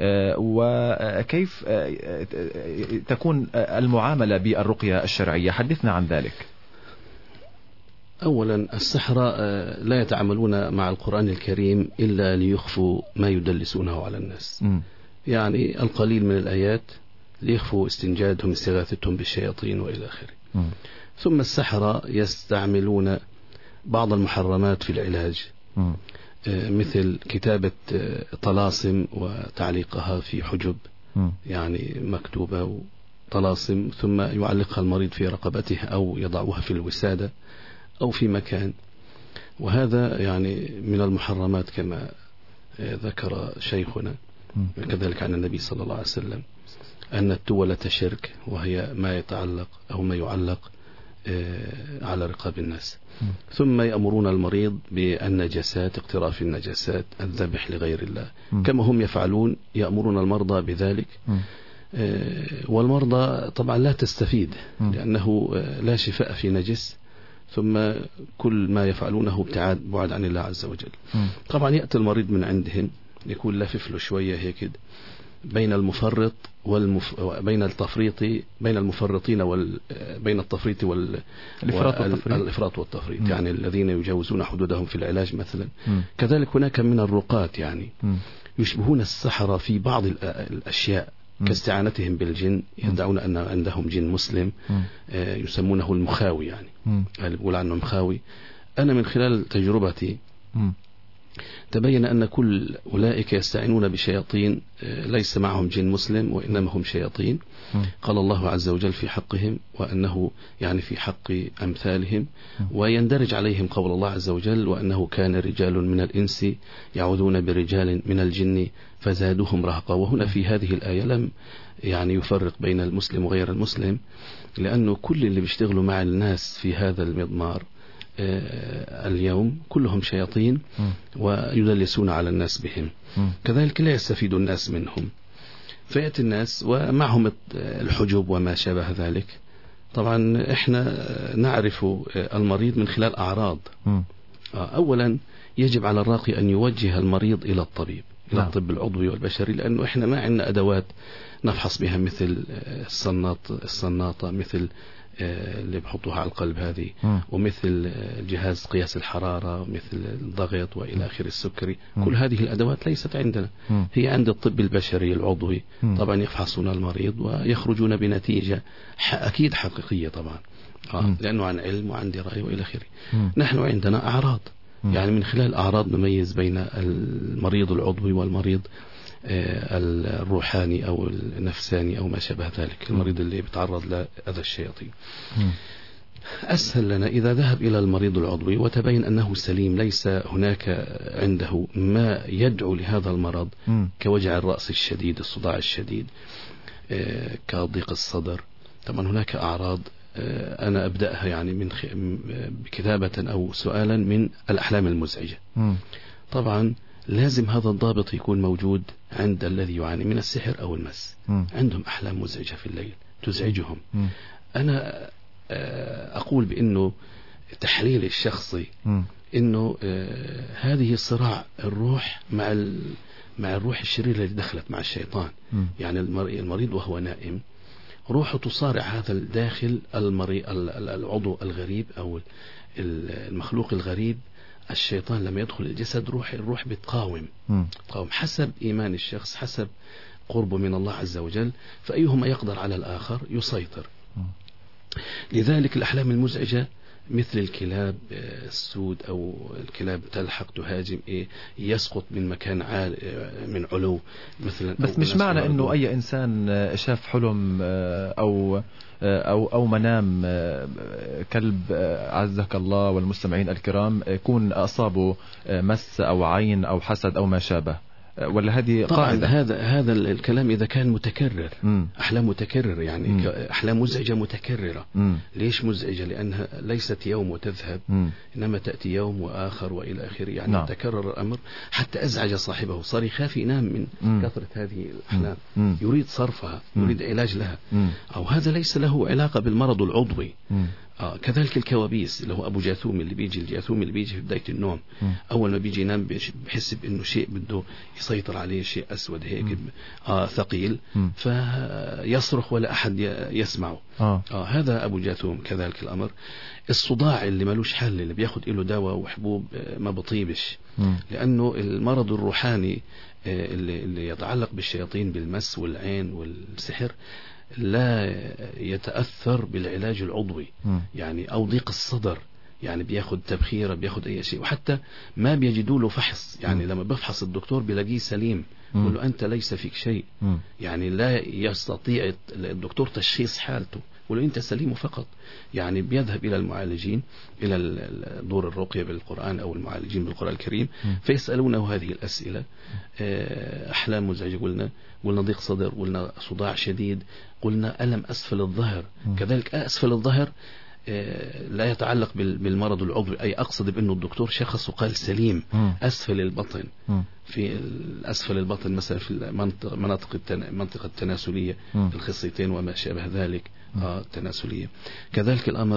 وكيف تكون المعاملة بالرقية الشرعية؟ حدثنا عن ذلك. أولا السحرة لا يتعاملون مع القرآن الكريم إلا ليخفوا ما يدلسونه على الناس. يعني القليل من الآيات ليخفوا استنجادهم استغاثتهم بالشياطين وإلى آخره. ثم السحرة يستعملون بعض المحرمات في العلاج، مثل كتابة طلاسم وتعليقها في حجب، يعني مكتوبة طلاسم ثم يعلقها المريض في رقبته أو يضعوها في الوسادة أو في مكان، وهذا يعني من المحرمات كما ذكر شيخنا كذلك عن النبي صلى الله عليه وسلم أن التولة شرك، وهي ما يتعلق أو ما يعلق على رقاب الناس. ثم يأمرون المريض بالنجاسات، اقتراف النجاسات، الذبح لغير الله، كما هم يفعلون يأمرون المرضى بذلك. والمرضى طبعا لا تستفيد لأنه لا شفاء في نجس، ثم كل ما يفعلونه بعد عن الله عز وجل. طبعا يأتي المريض من عندهم يكون لافف له شوية هيك بين المفرط بين المفرطين بين التفريط والإفراط والتفريط، يعني الذين يجاوزون حدودهم في العلاج مثلا. كذلك هناك من الرقاة يعني يشبهون السحرة في بعض الأشياء كاستعانتهم بالجن، يدعون أن عندهم جن مسلم يسمونه المخاوي، يعني اللي بيقول عنه مخاوي. أنا من خلال تجربتي تبين أن كل أولئك يستعينون بشياطين ليس معهم جن مسلم وإنما هم شياطين. قال الله عز وجل في حقهم وأنه يعني في حق أمثالهم، ويندرج عليهم قول الله عز وجل وأنه كان رجال من الإنس يعوذون برجال من الجن فزادوهم رهقا. وهنا في هذه الآية لم يعني يفرق بين المسلم وغير المسلم، لأنه كل اللي بيشتغلوا مع الناس في هذا المضمار اليوم كلهم شياطين ويدلسون على الناس بهم. كذلك لا يستفيد الناس منهم، فيأتي الناس ومعهم الحجب وما شابه ذلك. طبعا احنا نعرف المريض من خلال أعراض. أولا يجب على الراقي أن يوجه المريض إلى الطبيب، إلى الطب العضوي والبشري، لأنه إحنا ما عندنا أدوات نفحص بها مثل الصناطة، مثل اللي بحطوها على القلب هذه، ومثل جهاز قياس الحرارة، ومثل الضغط وإلى آخر السكري. كل هذه الأدوات ليست عندنا، هي عند الطب البشري العضوي. طبعا يفحصون المريض ويخرجون بنتيجة أكيد حقيقية طبعا، لأنه عن علم وعن دراية وإلى آخره. نحن عندنا أعراض، يعني من خلال الأعراض نميز بين المريض العضوي والمريض الروحاني أو النفساني أو ما شابه ذلك، المريض اللي بيتعرض لأذى الشياطين. أسهل لنا إذا ذهب إلى المريض العضوي وتبين أنه سليم، ليس هناك عنده ما يدعو لهذا المرض كوجع الرأس الشديد، الصداع الشديد، كضيق الصدر. طبعا هناك أعراض أنا أبدأها يعني بكتابة أو سؤالا من الأحلام المزعجة. طبعا لازم هذا الضابط يكون موجود عند الذي يعاني من السحر أو المس. عندهم أحلام مزعجة في الليل تزعجهم. أنا أقول بأنه تحليل الشخصي أنه هذه صراع الروح مع الروح الشريرة اللي دخلت مع الشيطان. يعني المريض وهو نائم روحه تصارع هذا الداخل العضو الغريب أو المخلوق الغريب. الشيطان لما يدخل الجسد الروح بتقاوم حسب إيمان الشخص، حسب قربه من الله عز وجل، فأيهما يقدر على الآخر يسيطر. لذلك الأحلام المزعجة مثل الكلاب السود أو الكلاب تلحق تهاجم، يسقط من مكان من علو مثلا. بس مش معنى انه اي انسان شاف حلم او منام كلب عزك الله والمستمعين الكرام يكون اصابه مس او عين او حسد او ما شابه، ولا هذه قاعدة؟ هذا الكلام إذا كان متكرر، أحلام متكرر، يعني أحلام مزعجة متكررة. ليش مزعجة؟ لأنها ليست يوم وتذهب، إنما تأتي يوم وآخر وإلى آخره، يعني تكرر الأمر حتى أزعج صاحبه، صار يخاف ينام من كثرة هذه الأحلام، يريد صرفها، يريد علاج لها. أو هذا ليس له علاقة بالمرض العضوي. كذلك الكوابيس اللي هو أبو جاثوم، الجاثوم اللي بيجي في بداية النوم، أول ما بيجي ينام بحس بأنه شيء بده يسيطر عليه، شيء أسود هيك ثقيل، فيصرخ ولا أحد يسمعه. هذا أبو جاثوم. كذلك الأمر الصداع اللي ملوش حل، اللي بياخد له دواء وحبوب ما بطيبش، لأنه المرض الروحاني اللي يتعلق بالشياطين بالمس والعين والسحر لا يتأثر بالعلاج العضوي. يعني أو ضيق الصدر، يعني بياخد تبخيرة، بياخد أي شيء، وحتى ما بيجدوا له فحص. يعني لما بفحص الدكتور بيلاقيه سليم، يقول له أنت ليس فيك شيء. يعني لا يستطيع الدكتور تشخيص حالته، يقول له أنت سليم فقط. يعني بيذهب إلى المعالجين، إلى دور الرقية بالقرآن أو المعالجين بالقرآن الكريم، فيسألونه هذه الأسئلة. أحلام مزعجة قلنا ضيق صدر، قلنا صداع شديد، قلنا ألم أسفل الظهر. كذلك أسفل الظهر لا يتعلق بالمرض العضوي، أي أقصد بأنه الدكتور شخص وقال سليم. أسفل البطن، في أسفل البطن مثلا في المنطقة التناسلية، الخصيتين وما شابه ذلك، التناسلية. كذلك الأمر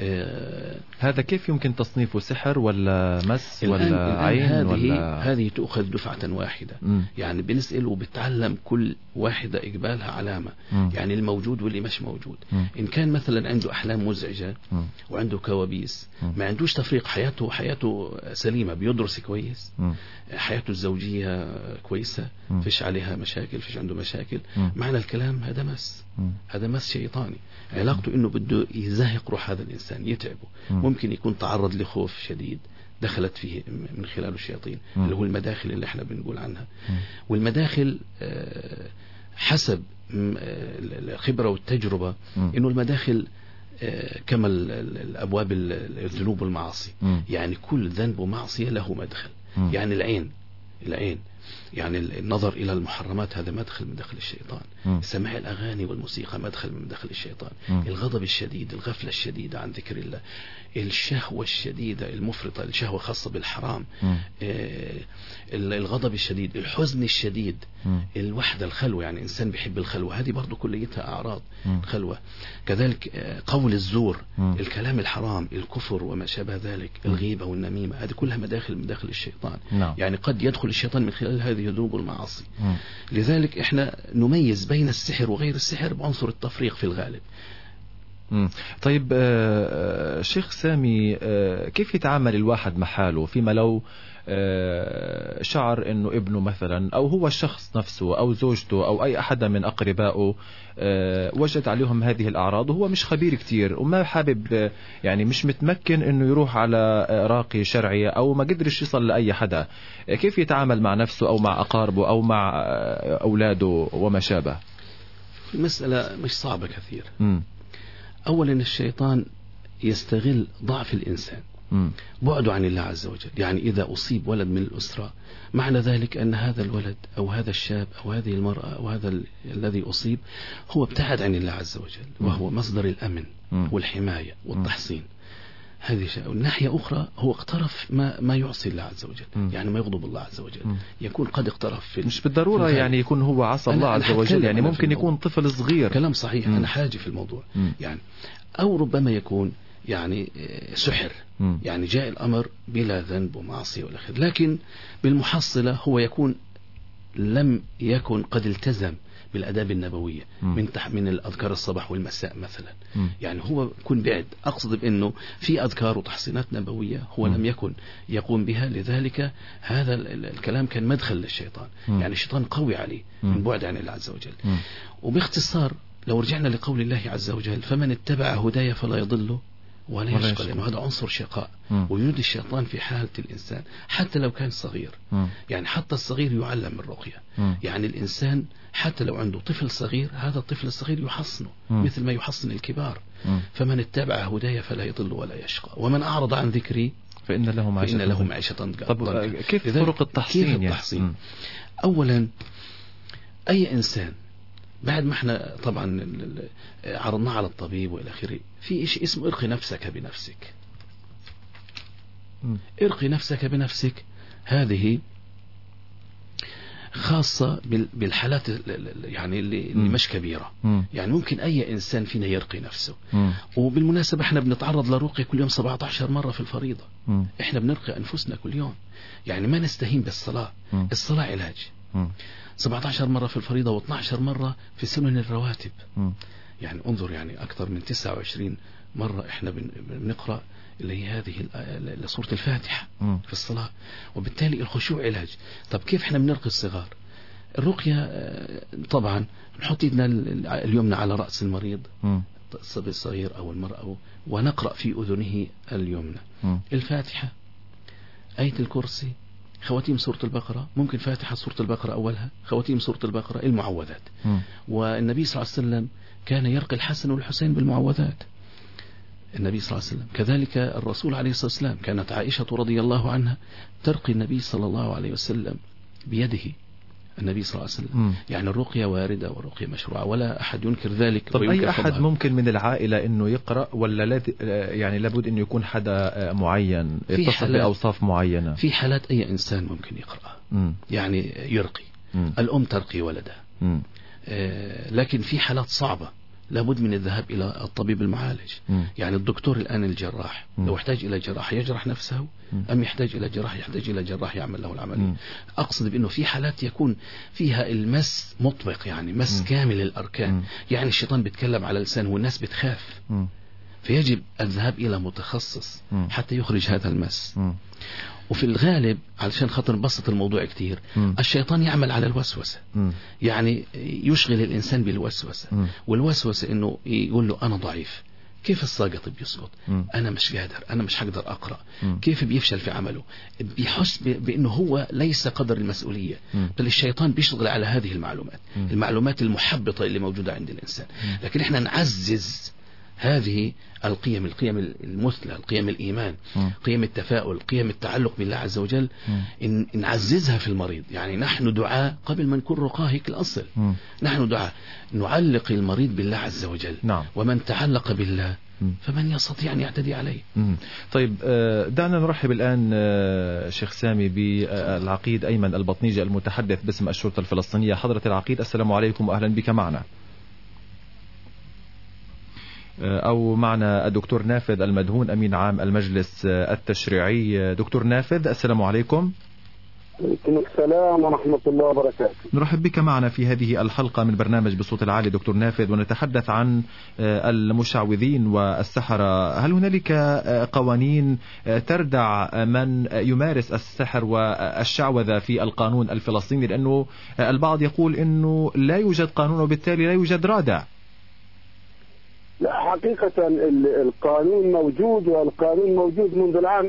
هذا كيف يمكن تصنيفه؟ سحر ولا مس ولا عين؟ هذه تؤخذ دفعة واحدة. يعني بنسأل وبتعلم كل واحدة إقبالها علامة، يعني الموجود واللي مش موجود. إن كان مثلا عنده أحلام مزعجة وعنده كوابيس، ما عندوش تفريق، حياته سليمة، بيدرس كويس، حياته الزوجية كويسة، فيش عليها مشاكل، فيش عنده مشاكل، معنى الكلام هذا مس شيطاني، علاقته إنه بده يزهق روح هذا الإنسان، يتعبه. ممكن يكون تعرض لخوف شديد دخلت فيه من خلاله الشياطين، اللي هو المداخل اللي احنا بنقول عنها. والمداخل حسب الخبرة والتجربة إنه المداخل كما الأبواب الذنوب والمعاصي، يعني كل ذنب ومعصية له مدخل. يعني العين يعني النظر إلى المحرمات هذا مدخل من دخل الشيطان. سماع الأغاني والموسيقى مدخل من دخل الشيطان. الغضب الشديد، الغفلة الشديدة عن ذكر الله، الشهوة الشديدة المفرطة، الشهوة خاصة بالحرام، الغضب الشديد، الحزن الشديد، الوحدة، الخلوة، يعني إنسان بيحب الخلوة، هذه برضو كليتها أعراض الخلوة. كذلك قول الزور، الكلام الحرام، الكفر وما شابه ذلك، الغيبة والنميمة، هذه كلها مداخل من داخل الشيطان. يعني قد يدخل الشيطان من خلال الضلال هذه ذنوب المعاصي. لذلك احنا نميز بين السحر وغير السحر بعنصر التفريق في الغالب. طيب شيخ سامي، كيف يتعامل الواحد مع حاله فيما لو شعر انه ابنه مثلا او هو الشخص نفسه او زوجته او اي احد من اقربائه وجد عليهم هذه الاعراض وهو مش خبير كتير وما حابب يعني مش متمكن انه يروح على راقي شرعي او ما قدرش يصل لاي حدا، كيف يتعامل مع نفسه او مع اقاربه او مع اولاده وما شابه؟ المسألة مش صعبة كثير. اولا الشيطان يستغل ضعف الانسان، بعده عن الله عز وجل. يعني إذا أصيب ولد من الأسرة معنى ذلك أن هذا الولد أو هذا الشاب أو هذه المرأة أو هذا الذي أصيب هو ابتعد عن الله عز وجل، وهو مصدر الأمن والحماية والتحصين. هذه شيء. والناحية أخرى هو اقترف ما يعصي الله عز وجل، يعني ما يغضب الله عز وجل، يكون قد اقترف مش بالضرورة يعني يكون هو عصى الله عز وجل، يعني ممكن يكون طفل صغير. كلام صحيح. أنا حاجة في الموضوع يعني، أو ربما يكون يعني سحر، يعني جاء الأمر بلا ذنب ومعصية ولا خير، لكن بالمحصلة هو يكون لم يكن قد التزم بالآداب النبوية من الأذكار الصباح والمساء مثلا. يعني هو يكون بعد، أقصد بأنه في أذكار وتحصينات نبوية هو لم يكن يقوم بها، لذلك هذا الكلام كان مدخل للشيطان. يعني الشيطان قوي عليه من بعد عن الله عز وجل. وباختصار لو رجعنا لقول الله عز وجل فمن اتبع هدايا فلا يضل ولا يشقى، لأنه هذا عنصر شقاء. وجود الشيطان في حالة الإنسان حتى لو كان صغير، يعني حتى الصغير يعلم الرقية. يعني الإنسان حتى لو عنده طفل صغير هذا الطفل الصغير يحصنه مثل ما يحصن الكبار. فمن اتبع هدايا فلا يضل ولا يشقى ومن أعرض عن ذكري فإن له معيشة ضنكا. طب كيف طرق التحصين؟ كيف التحصين؟ أولا أي إنسان بعد ما احنا طبعا عرضنا على الطبيب والى اخره، في شيء اسمه ارقي نفسك بنفسك. ارقي نفسك بنفسك هذه خاصة بالحالات يعني اللي مش كبيرة. يعني ممكن أي إنسان فينا يرقي نفسه. وبالمناسبة احنا بنتعرض لرقي كل يوم 17 مرة في الفريضة. احنا بنرقي أنفسنا كل يوم، يعني ما نستهين بالصلاة. الصلاة علاج. 17 مرة في الفريضة و12 مرة في سنن الرواتب. يعني انظر، يعني أكثر من 29 مرة احنا بنقرأ اللي هي هذه سورة الفاتحة في الصلاة، وبالتالي الخشوع علاج. طب كيف احنا بنرقي الصغار؟ الرقية طبعا نحط ايدنا اليمنى على رأس المريض، الصبي الصغير أو المرأة، ونقرأ في أذنه اليمنى الفاتحة، آية الكرسي، خواتيم سورة البقرة، ممكن فاتحة سورة البقرة أولها، خواتيم سورة البقرة، المعوذات. والنبي صلى الله عليه وسلم كان يرقي الحسن والحسين بالمعوذات. النبي صلى الله عليه وسلم كذلك الرسول عليه الصلاة والسلام، كانت عائشة رضي الله عنها ترقي النبي صلى الله عليه وسلم بيده. النبي صلى الله عليه وسلم يعني الرقية واردة والرقية مشروعة ولا أحد ينكر ذلك. طب أي أحد ممكن من العائلة إنه يقرأ ولا يعني لابد إنه يكون حدا معين يتصف بأوصاف معينة؟ في حالات أي إنسان ممكن يقرأ يعني يرقي. الأم ترقي ولدها. لكن في حالات صعبة لابد من الذهاب إلى الطبيب المعالج. يعني الدكتور الآن الجراح لو احتاج إلى جراح يجرح نفسه، أم يحتاج إلى جراح يعمل له العملية. أقصد بأنه في حالات يكون فيها المس مطبق، يعني مس كامل الأركان. يعني الشيطان بيتكلم على لسانه والناس بتخاف، فيجب الذهاب إلى متخصص حتى يخرج هذا المس. وفي الغالب علشان خاطر نبسط الموضوع كتير، الشيطان يعمل على الوسوسة. يعني يشغل الإنسان بالوسوسة. والوسوسة إنه يقول له أنا ضعيف. كيف الساقط بيسقط؟ أنا مش قادر، أنا مش هقدر أقرأ. كيف بيفشل في عمله؟ بيحس بأنه هو ليس قدر المسؤولية. بل الشيطان بيشغل على هذه المعلومات المحبطة اللي موجودة عند الإنسان. لكن إحنا نعزز هذه القيم المثلى، القيم الإيمان، قيم التفاؤل، قيم التعلق بالله عز وجل، نعززها في المريض. يعني نحن دعاء قبل ما نكون رقاهك الأصل. نحن دعاء نعلق المريض بالله عز وجل. ومن تعلق بالله فمن يستطيع أن يعتدي عليه. طيب دعنا نرحب الآن شيخ سامي بالعقيد أيمن البطنيجة المتحدث باسم الشرطة الفلسطينية. حضرة العقيد السلام عليكم وأهلا بك معنا. أو معنا الدكتور نافذ المدهون أمين عام المجلس التشريعي. دكتور نافذ السلام عليكم. عليكم السلام ورحمة الله وبركاته. نرحب بك معنا في هذه الحلقة من برنامج بصوت العالي دكتور نافذ، ونتحدث عن المشعوذين والسحرة. هل هنالك قوانين تردع من يمارس السحر والشعوذة في القانون الفلسطيني؟ لأنه البعض يقول أنه لا يوجد قانون وبالتالي لا يوجد رادع. لا، حقيقة القانون موجود، والقانون موجود منذ العام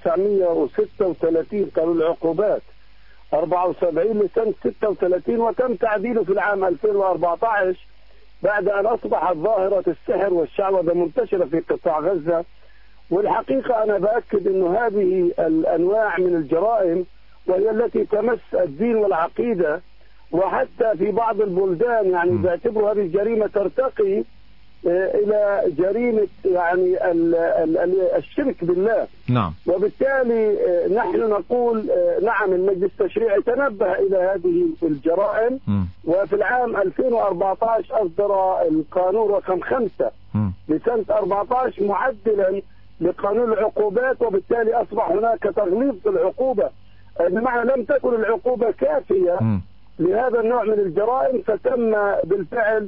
1936 قانون العقوبات 74 لسنة 36، وتم تعديله في العام 2014 بعد أن أصبحت ظاهرة السحر والشعوذة منتشرة في قطاع غزة. والحقيقة أنا بأكد أن هذه الأنواع من الجرائم وهي التي تمس الدين والعقيدة، وحتى في بعض البلدان يعني بيعتبروا هذه الجريمة ترتقي إلى جريمة يعني الشرك بالله. نعم. وبالتالي نحن نقول نعم، المجلس التشريعي تنبه إلى هذه الجرائم، وفي العام 2014 أصدر القانون رقم 5 لسنة 14 معدلا لقانون العقوبات، وبالتالي أصبح هناك تغليظ في العقوبة، بمعنى لم تكن العقوبة كافية لهذا النوع من الجرائم، فتم بالفعل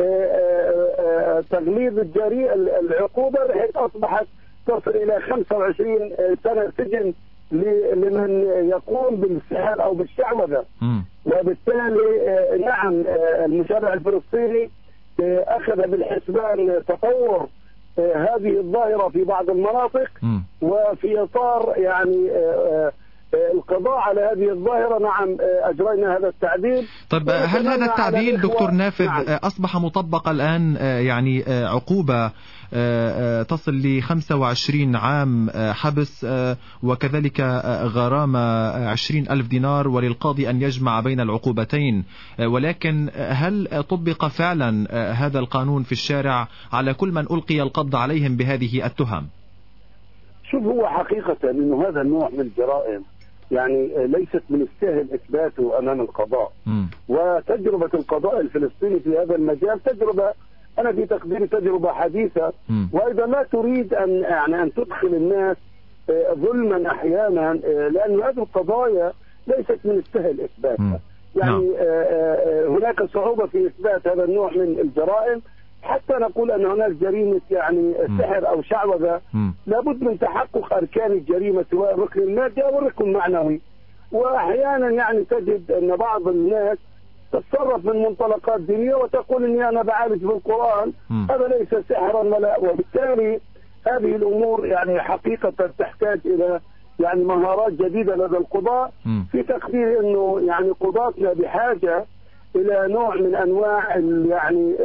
تغليظ العقوبة بحيث أصبحت تصل إلى 25 سنة سجن لمن يقوم بالسحر أو بالشعوذة. وبالتالي نعم، المشرع الفلسطيني أخذ بالحسبان تطور هذه الظاهرة في بعض المناطق، وفي إطار يعني القضاء على هذه الظاهرة نعم أجرينا هذا التعديل. طيب هل هذا التعديل دكتور نافذ أصبح مطبق الآن؟ يعني عقوبة تصل ل 25 عام حبس، وكذلك غرامة 20,000 دينار، وللقاضي أن يجمع بين العقوبتين، ولكن هل طبق فعلا هذا القانون في الشارع على كل من ألقي القبض عليهم بهذه التهم؟ شوف، هو حقيقة أنه هذا النوع من الجرائم يعني ليست من السهل إثباته أمام القضاء، وتجربة القضاء الفلسطيني في هذا المجال تجربة أنا في تقديري تجربة حديثة، وأيضا لا تريد أن تدخل الناس ظلما أحيانا، لأن هذه القضايا ليست من السهل إثباتها. يعني هناك صعوبة في إثبات هذا النوع من الجرائم، حتى نقول أن هناك جريمة يعني سحر أو شعوذة لابد من تحقق أركان الجريمة، سواء الركن المادي أو الركن المعنوي. وأحيانا يعني تجد أن بعض الناس تتصرف من منطلقات دينية وتقول إني أنا بعالج بالقرآن، هذا ليس سحرا ولا. وبالتالي هذه الأمور يعني حقيقة تحتاج إلى يعني مهارات جديدة لدى القضاء. في تقدير إنه يعني قضاتنا بحاجة إلى نوع من أنواع يعني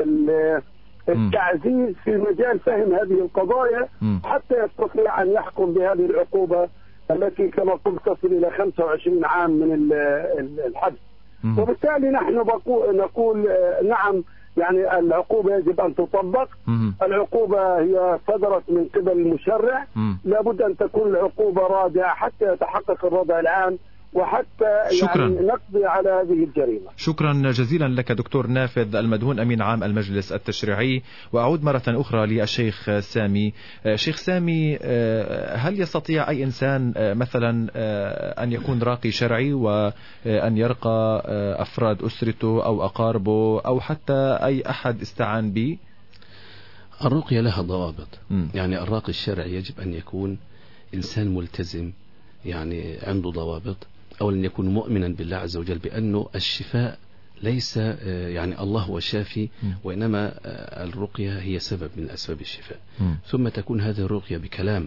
التعزيز في مجال فهم هذه القضايا، حتى يستطيع أن يحكم بهذه العقوبة التي كما قلت تصل إلى 25 عام من الحبس. وبالتالي نحن نقول نعم، يعني العقوبة يجب أن تطبق. العقوبة هي صدرت من قبل المشرع، لابد أن تكون العقوبة رادعة حتى يتحقق الردع العام، وحتى يعني نقضي على هذه الجريمة. شكرا جزيلا لك دكتور نافذ المدهون أمين عام المجلس التشريعي. وأعود مرة أخرى للشيخ سامي. شيخ سامي، هل يستطيع أي إنسان مثلا أن يكون راقي شرعي وأن يرقى أفراد أسرته أو أقاربه أو حتى أي أحد استعان به؟ الرقية لها ضوابط. يعني الراقي الشرعي يجب أن يكون إنسان ملتزم، يعني عنده ضوابط. أولا يكون مؤمنا بالله عز وجل بأنه الشفاء ليس يعني الله هو الشافي، وإنما الرقية هي سبب من أسباب الشفاء. ثم تكون هذه الرقية بكلام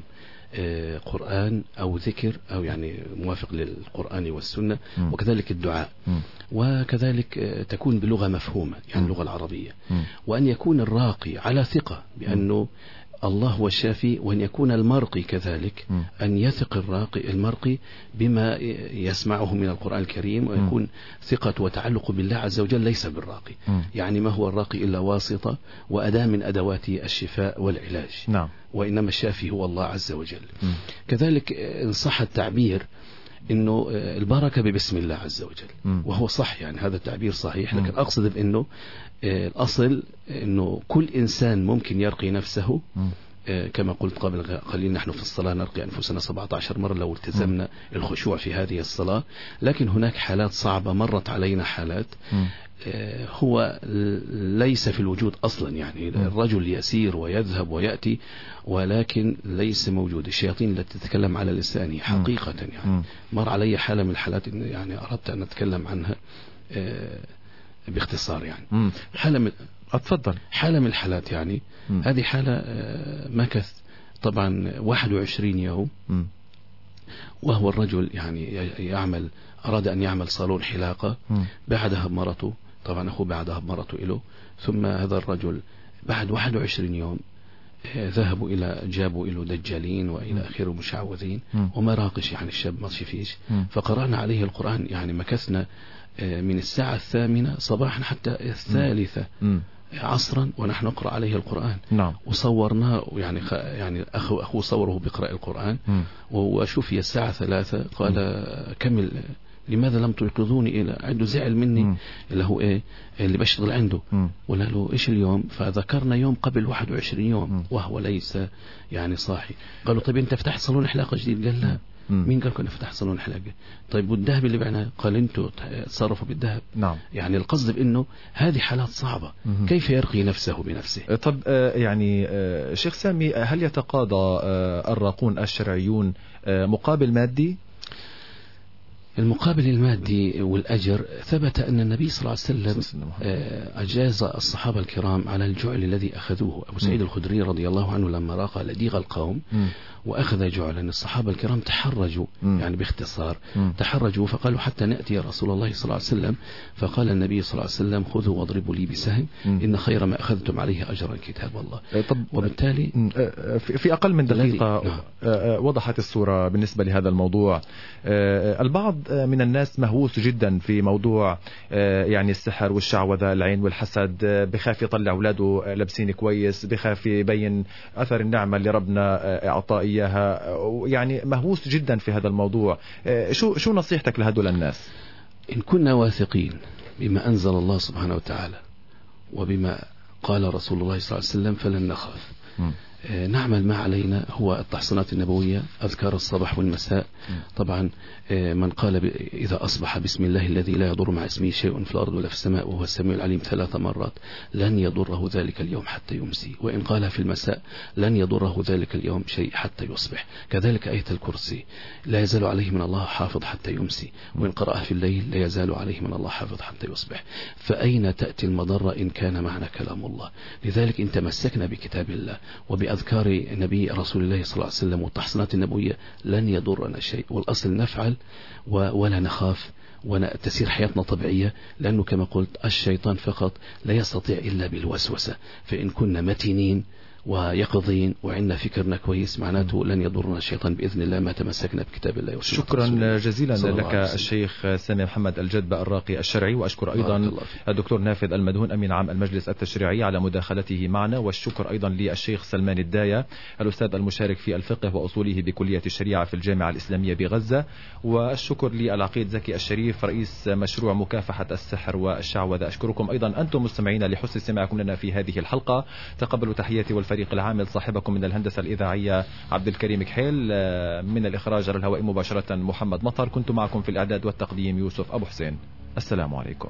قرآن أو ذكر أو يعني موافق للقرآن والسنة، وكذلك الدعاء، وكذلك تكون بلغة مفهومة يعني اللغة العربية، وأن يكون الراقي على ثقة بأنه الله هو الشافي، وأن يكون المرقي كذلك أن يثق المرقي بما يسمعه من القرآن الكريم، ويكون ثقة وتعلق بالله عز وجل ليس بالراقي. يعني ما هو الراقي إلا واسطة وأداة من أدوات الشفاء والعلاج. نعم. وإنما الشافي هو الله عز وجل. كذلك إن صح التعبير إنه البركة ببسم الله عز وجل، وهو صح، يعني هذا التعبير صحيح، لكن أقصد بأنه الأصل إنه كل إنسان ممكن يرقي نفسه كما قلت قبل قليل نحن في الصلاة نرقي أنفسنا 17 مرة لو التزمنا الخشوع في هذه الصلاة. لكن هناك حالات صعبة مرت علينا، حالات هو ليس في الوجود أصلا، يعني الرجل يسير ويذهب ويأتي ولكن ليس موجود. الشياطين التي تتكلم على لسانه حقيقة، يعني مر علي حالة من الحالات يعني أردت أن أتكلم عنها باختصار. يعني حالة من الحالات، يعني هذه حالة مكث طبعا 21 يوم، وهو الرجل يعني أراد أن يعمل صالون حلاقة، بعدها بمرته، طبعا أخوه بعدها بمرته إله. ثم هذا الرجل بعد 21 يوم جابوا إله دجالين وإلى آخره مشعوذين ومراقش، يعني الشاب ما فيش. فقرأنا عليه القرآن، يعني مكثنا من الساعة 8 صباحا حتى 3 عصرا ونحن نقرأ عليه القرآن. نعم. وصورناه، يعني أخوه صوره بقراءة القرآن، وشوفي الساعة 3 قال كمل، لماذا لم تيقظوني؟ إلى عنده زعل مني اللي هو اللي بشتغل عنده. ولا له إيش اليوم؟ فذكرنا يوم قبل 21 يوم وهو ليس يعني صاحي. قالوا طيب أنت فتحت صالون حلاقة جديد؟ قال لا. مين قال كنا فتح صالون حلاقة؟ طيب والذهب اللي بعناه؟ قال انتوا تصرفوا بالذهب. نعم. يعني القصد بانه هذه حالات صعبة. كيف يرقي نفسه بنفسه؟ طب يعني شيخ سامي، هل يتقاضى الراقون الشرعيون مقابل مادي؟ المقابل المادي والأجر ثبت أن النبي صلى الله عليه وسلم أجاز الصحابة الكرام على الجعل الذي أخذوه. أبو سعيد الخدري رضي الله عنه لما راق لديغ القوم وأخذ جعلا، الصحابة الكرام تحرجوا، يعني باختصار تحرجوا، فقالوا حتى نأتي رسول الله صلى الله عليه وسلم. فقال النبي صلى الله عليه وسلم خذوا واضربوا لي بسهم، إن خير ما أخذتم عليه أجرا كتاب الله. طب وبالتالي في أقل من دقيقة وضحت الصورة بالنسبة لهذا الموضوع. البعض من الناس مهووس جدا في موضوع يعني السحر والشعوذة، العين والحسد، بخاف يطلع أولاده لابسين كويس، بخاف يبين أثر النعمة اللي ربنا أعطاه إياها، يعني مهووس جدا في هذا الموضوع. شو نصيحتك لهدول الناس؟ إن كنا واثقين بما أنزل الله سبحانه وتعالى وبما قال رسول الله صلى الله عليه وسلم فلن نخاف. نعمل ما علينا هو التحصينات النبوية، أذكار الصباح والمساء. طبعا من قال إذا أصبح بسم الله الذي لا يضر مع اسمه شيء في الأرض ولا في السماء وهو السميع العليم 3 مرات لن يضره ذلك اليوم حتى يمسي، وإن قالها في المساء لن يضره ذلك اليوم شيء حتى يصبح. كذلك آية الكرسي لا يزال عليه من الله حافظ حتى يمسي، وإن قرأها في الليل لا يزال عليه من الله حافظ حتى يصبح. فأين تأتي المضرة إن كان معنا كلام الله؟ لذلك إن تمسكنا بكتاب الله وبأذكار نبي رسول الله صلى الله عليه وسلم والتحصينات النبوية لن يضرنا شيء، والأصل نفعل ولا نخاف وتسير حياتنا طبيعية، لأنه كما قلت الشيطان فقط لا يستطيع إلا بالوسوسة. فإن كنا متينين ويقظين وعندنا فكرنا كويس معناته لن يضرنا الشيطان بإذن الله ما تمسكنا بكتاب الله وسنة شكرا جزيلا لك الشيخ سامي محمد الجدبة الراقي الشرعي، وأشكر أيضا الدكتور نافذ المدهون أمين عام المجلس التشريعي على مداخلته معنا، والشكر أيضا للشيخ سلمان الداية الأستاذ المشارك في الفقه وأصوله بكلية الشريعة في الجامعة الإسلامية بغزة، والشكر للعقيد زكي الشريف رئيس مشروع مكافحة السحر والشعوذة. أشكركم أيضا أنتم مستمعين لحسن استماعكم لنا في هذه الحلقة. تقبلوا تحياتي والفريق العامل صاحبكم من الهندسة الإذاعية عبد الكريم كحيل، من الإخراج على الهواء مباشرة محمد مطر، كنت معكم في الإعداد والتقديم يوسف أبو حسين. السلام عليكم.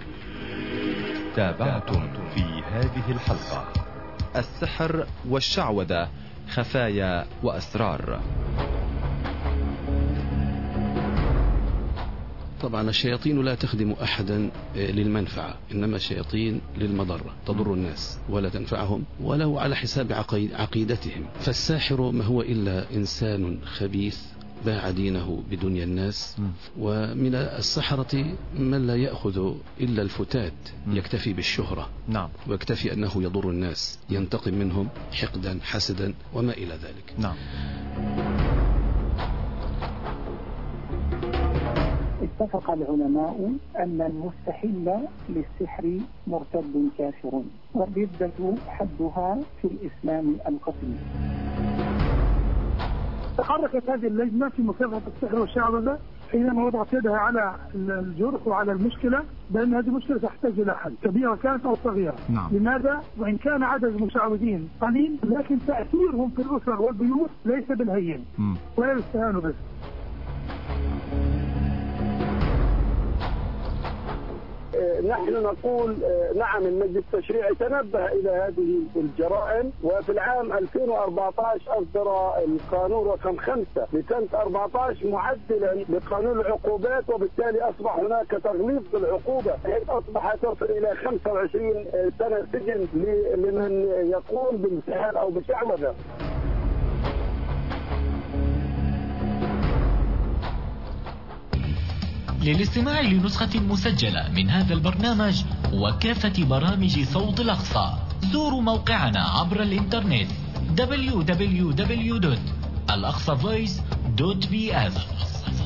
تابعتم في هذه الحلقة السحر والشعوذة، خفايا وأسرار. طبعا الشياطين لا تخدم أحدا للمنفعة، إنما الشياطين للمضرة، تضر الناس ولا تنفعهم ولو على حساب عقيدتهم. فالساحر ما هو إلا إنسان خبيث باع دينه بدنيا الناس. ومن السحرة من لا يأخذ إلا الفتات، يكتفي بالشهرة. نعم. ويكتفي أنه يضر الناس، ينتقم منهم حقدا حسدا وما إلى ذلك. نعم. اتفق العلماء أن المستحل للسحر مرتد كافر، والردة حدها في الإسلام القتل. تحركت هذه اللجنة في مكافحة السحر والشعوذة حينما وضعت يدها على الجرح وعلى المشكلة بأن هذه المشكلة تحتاج إلى حل، كبيرة كانت أو صغيرة. نعم. لماذا؟ وإن كان عدد المشعوذين قليل لكن تأثيرهم في الأسر والبيوت ليس بالهين ولا يستهان به. نحن نقول نعم المجلس التشريعي تنبه إلى هذه الجرائم، وفي العام 2014 أصدر القانون رقم 5 لسنة 14 معدلا لقانون العقوبات، وبالتالي أصبح هناك تغليظ في العقوبة، حيث أصبح تصل إلى 25 سنة سجن لمن يقوم بالسحر أو بالشعوذة. للاستماع لنسخة مسجلة من هذا البرنامج وكافة برامج صوت الأقصى زوروا موقعنا عبر الإنترنت www.alaqsavoice.bs.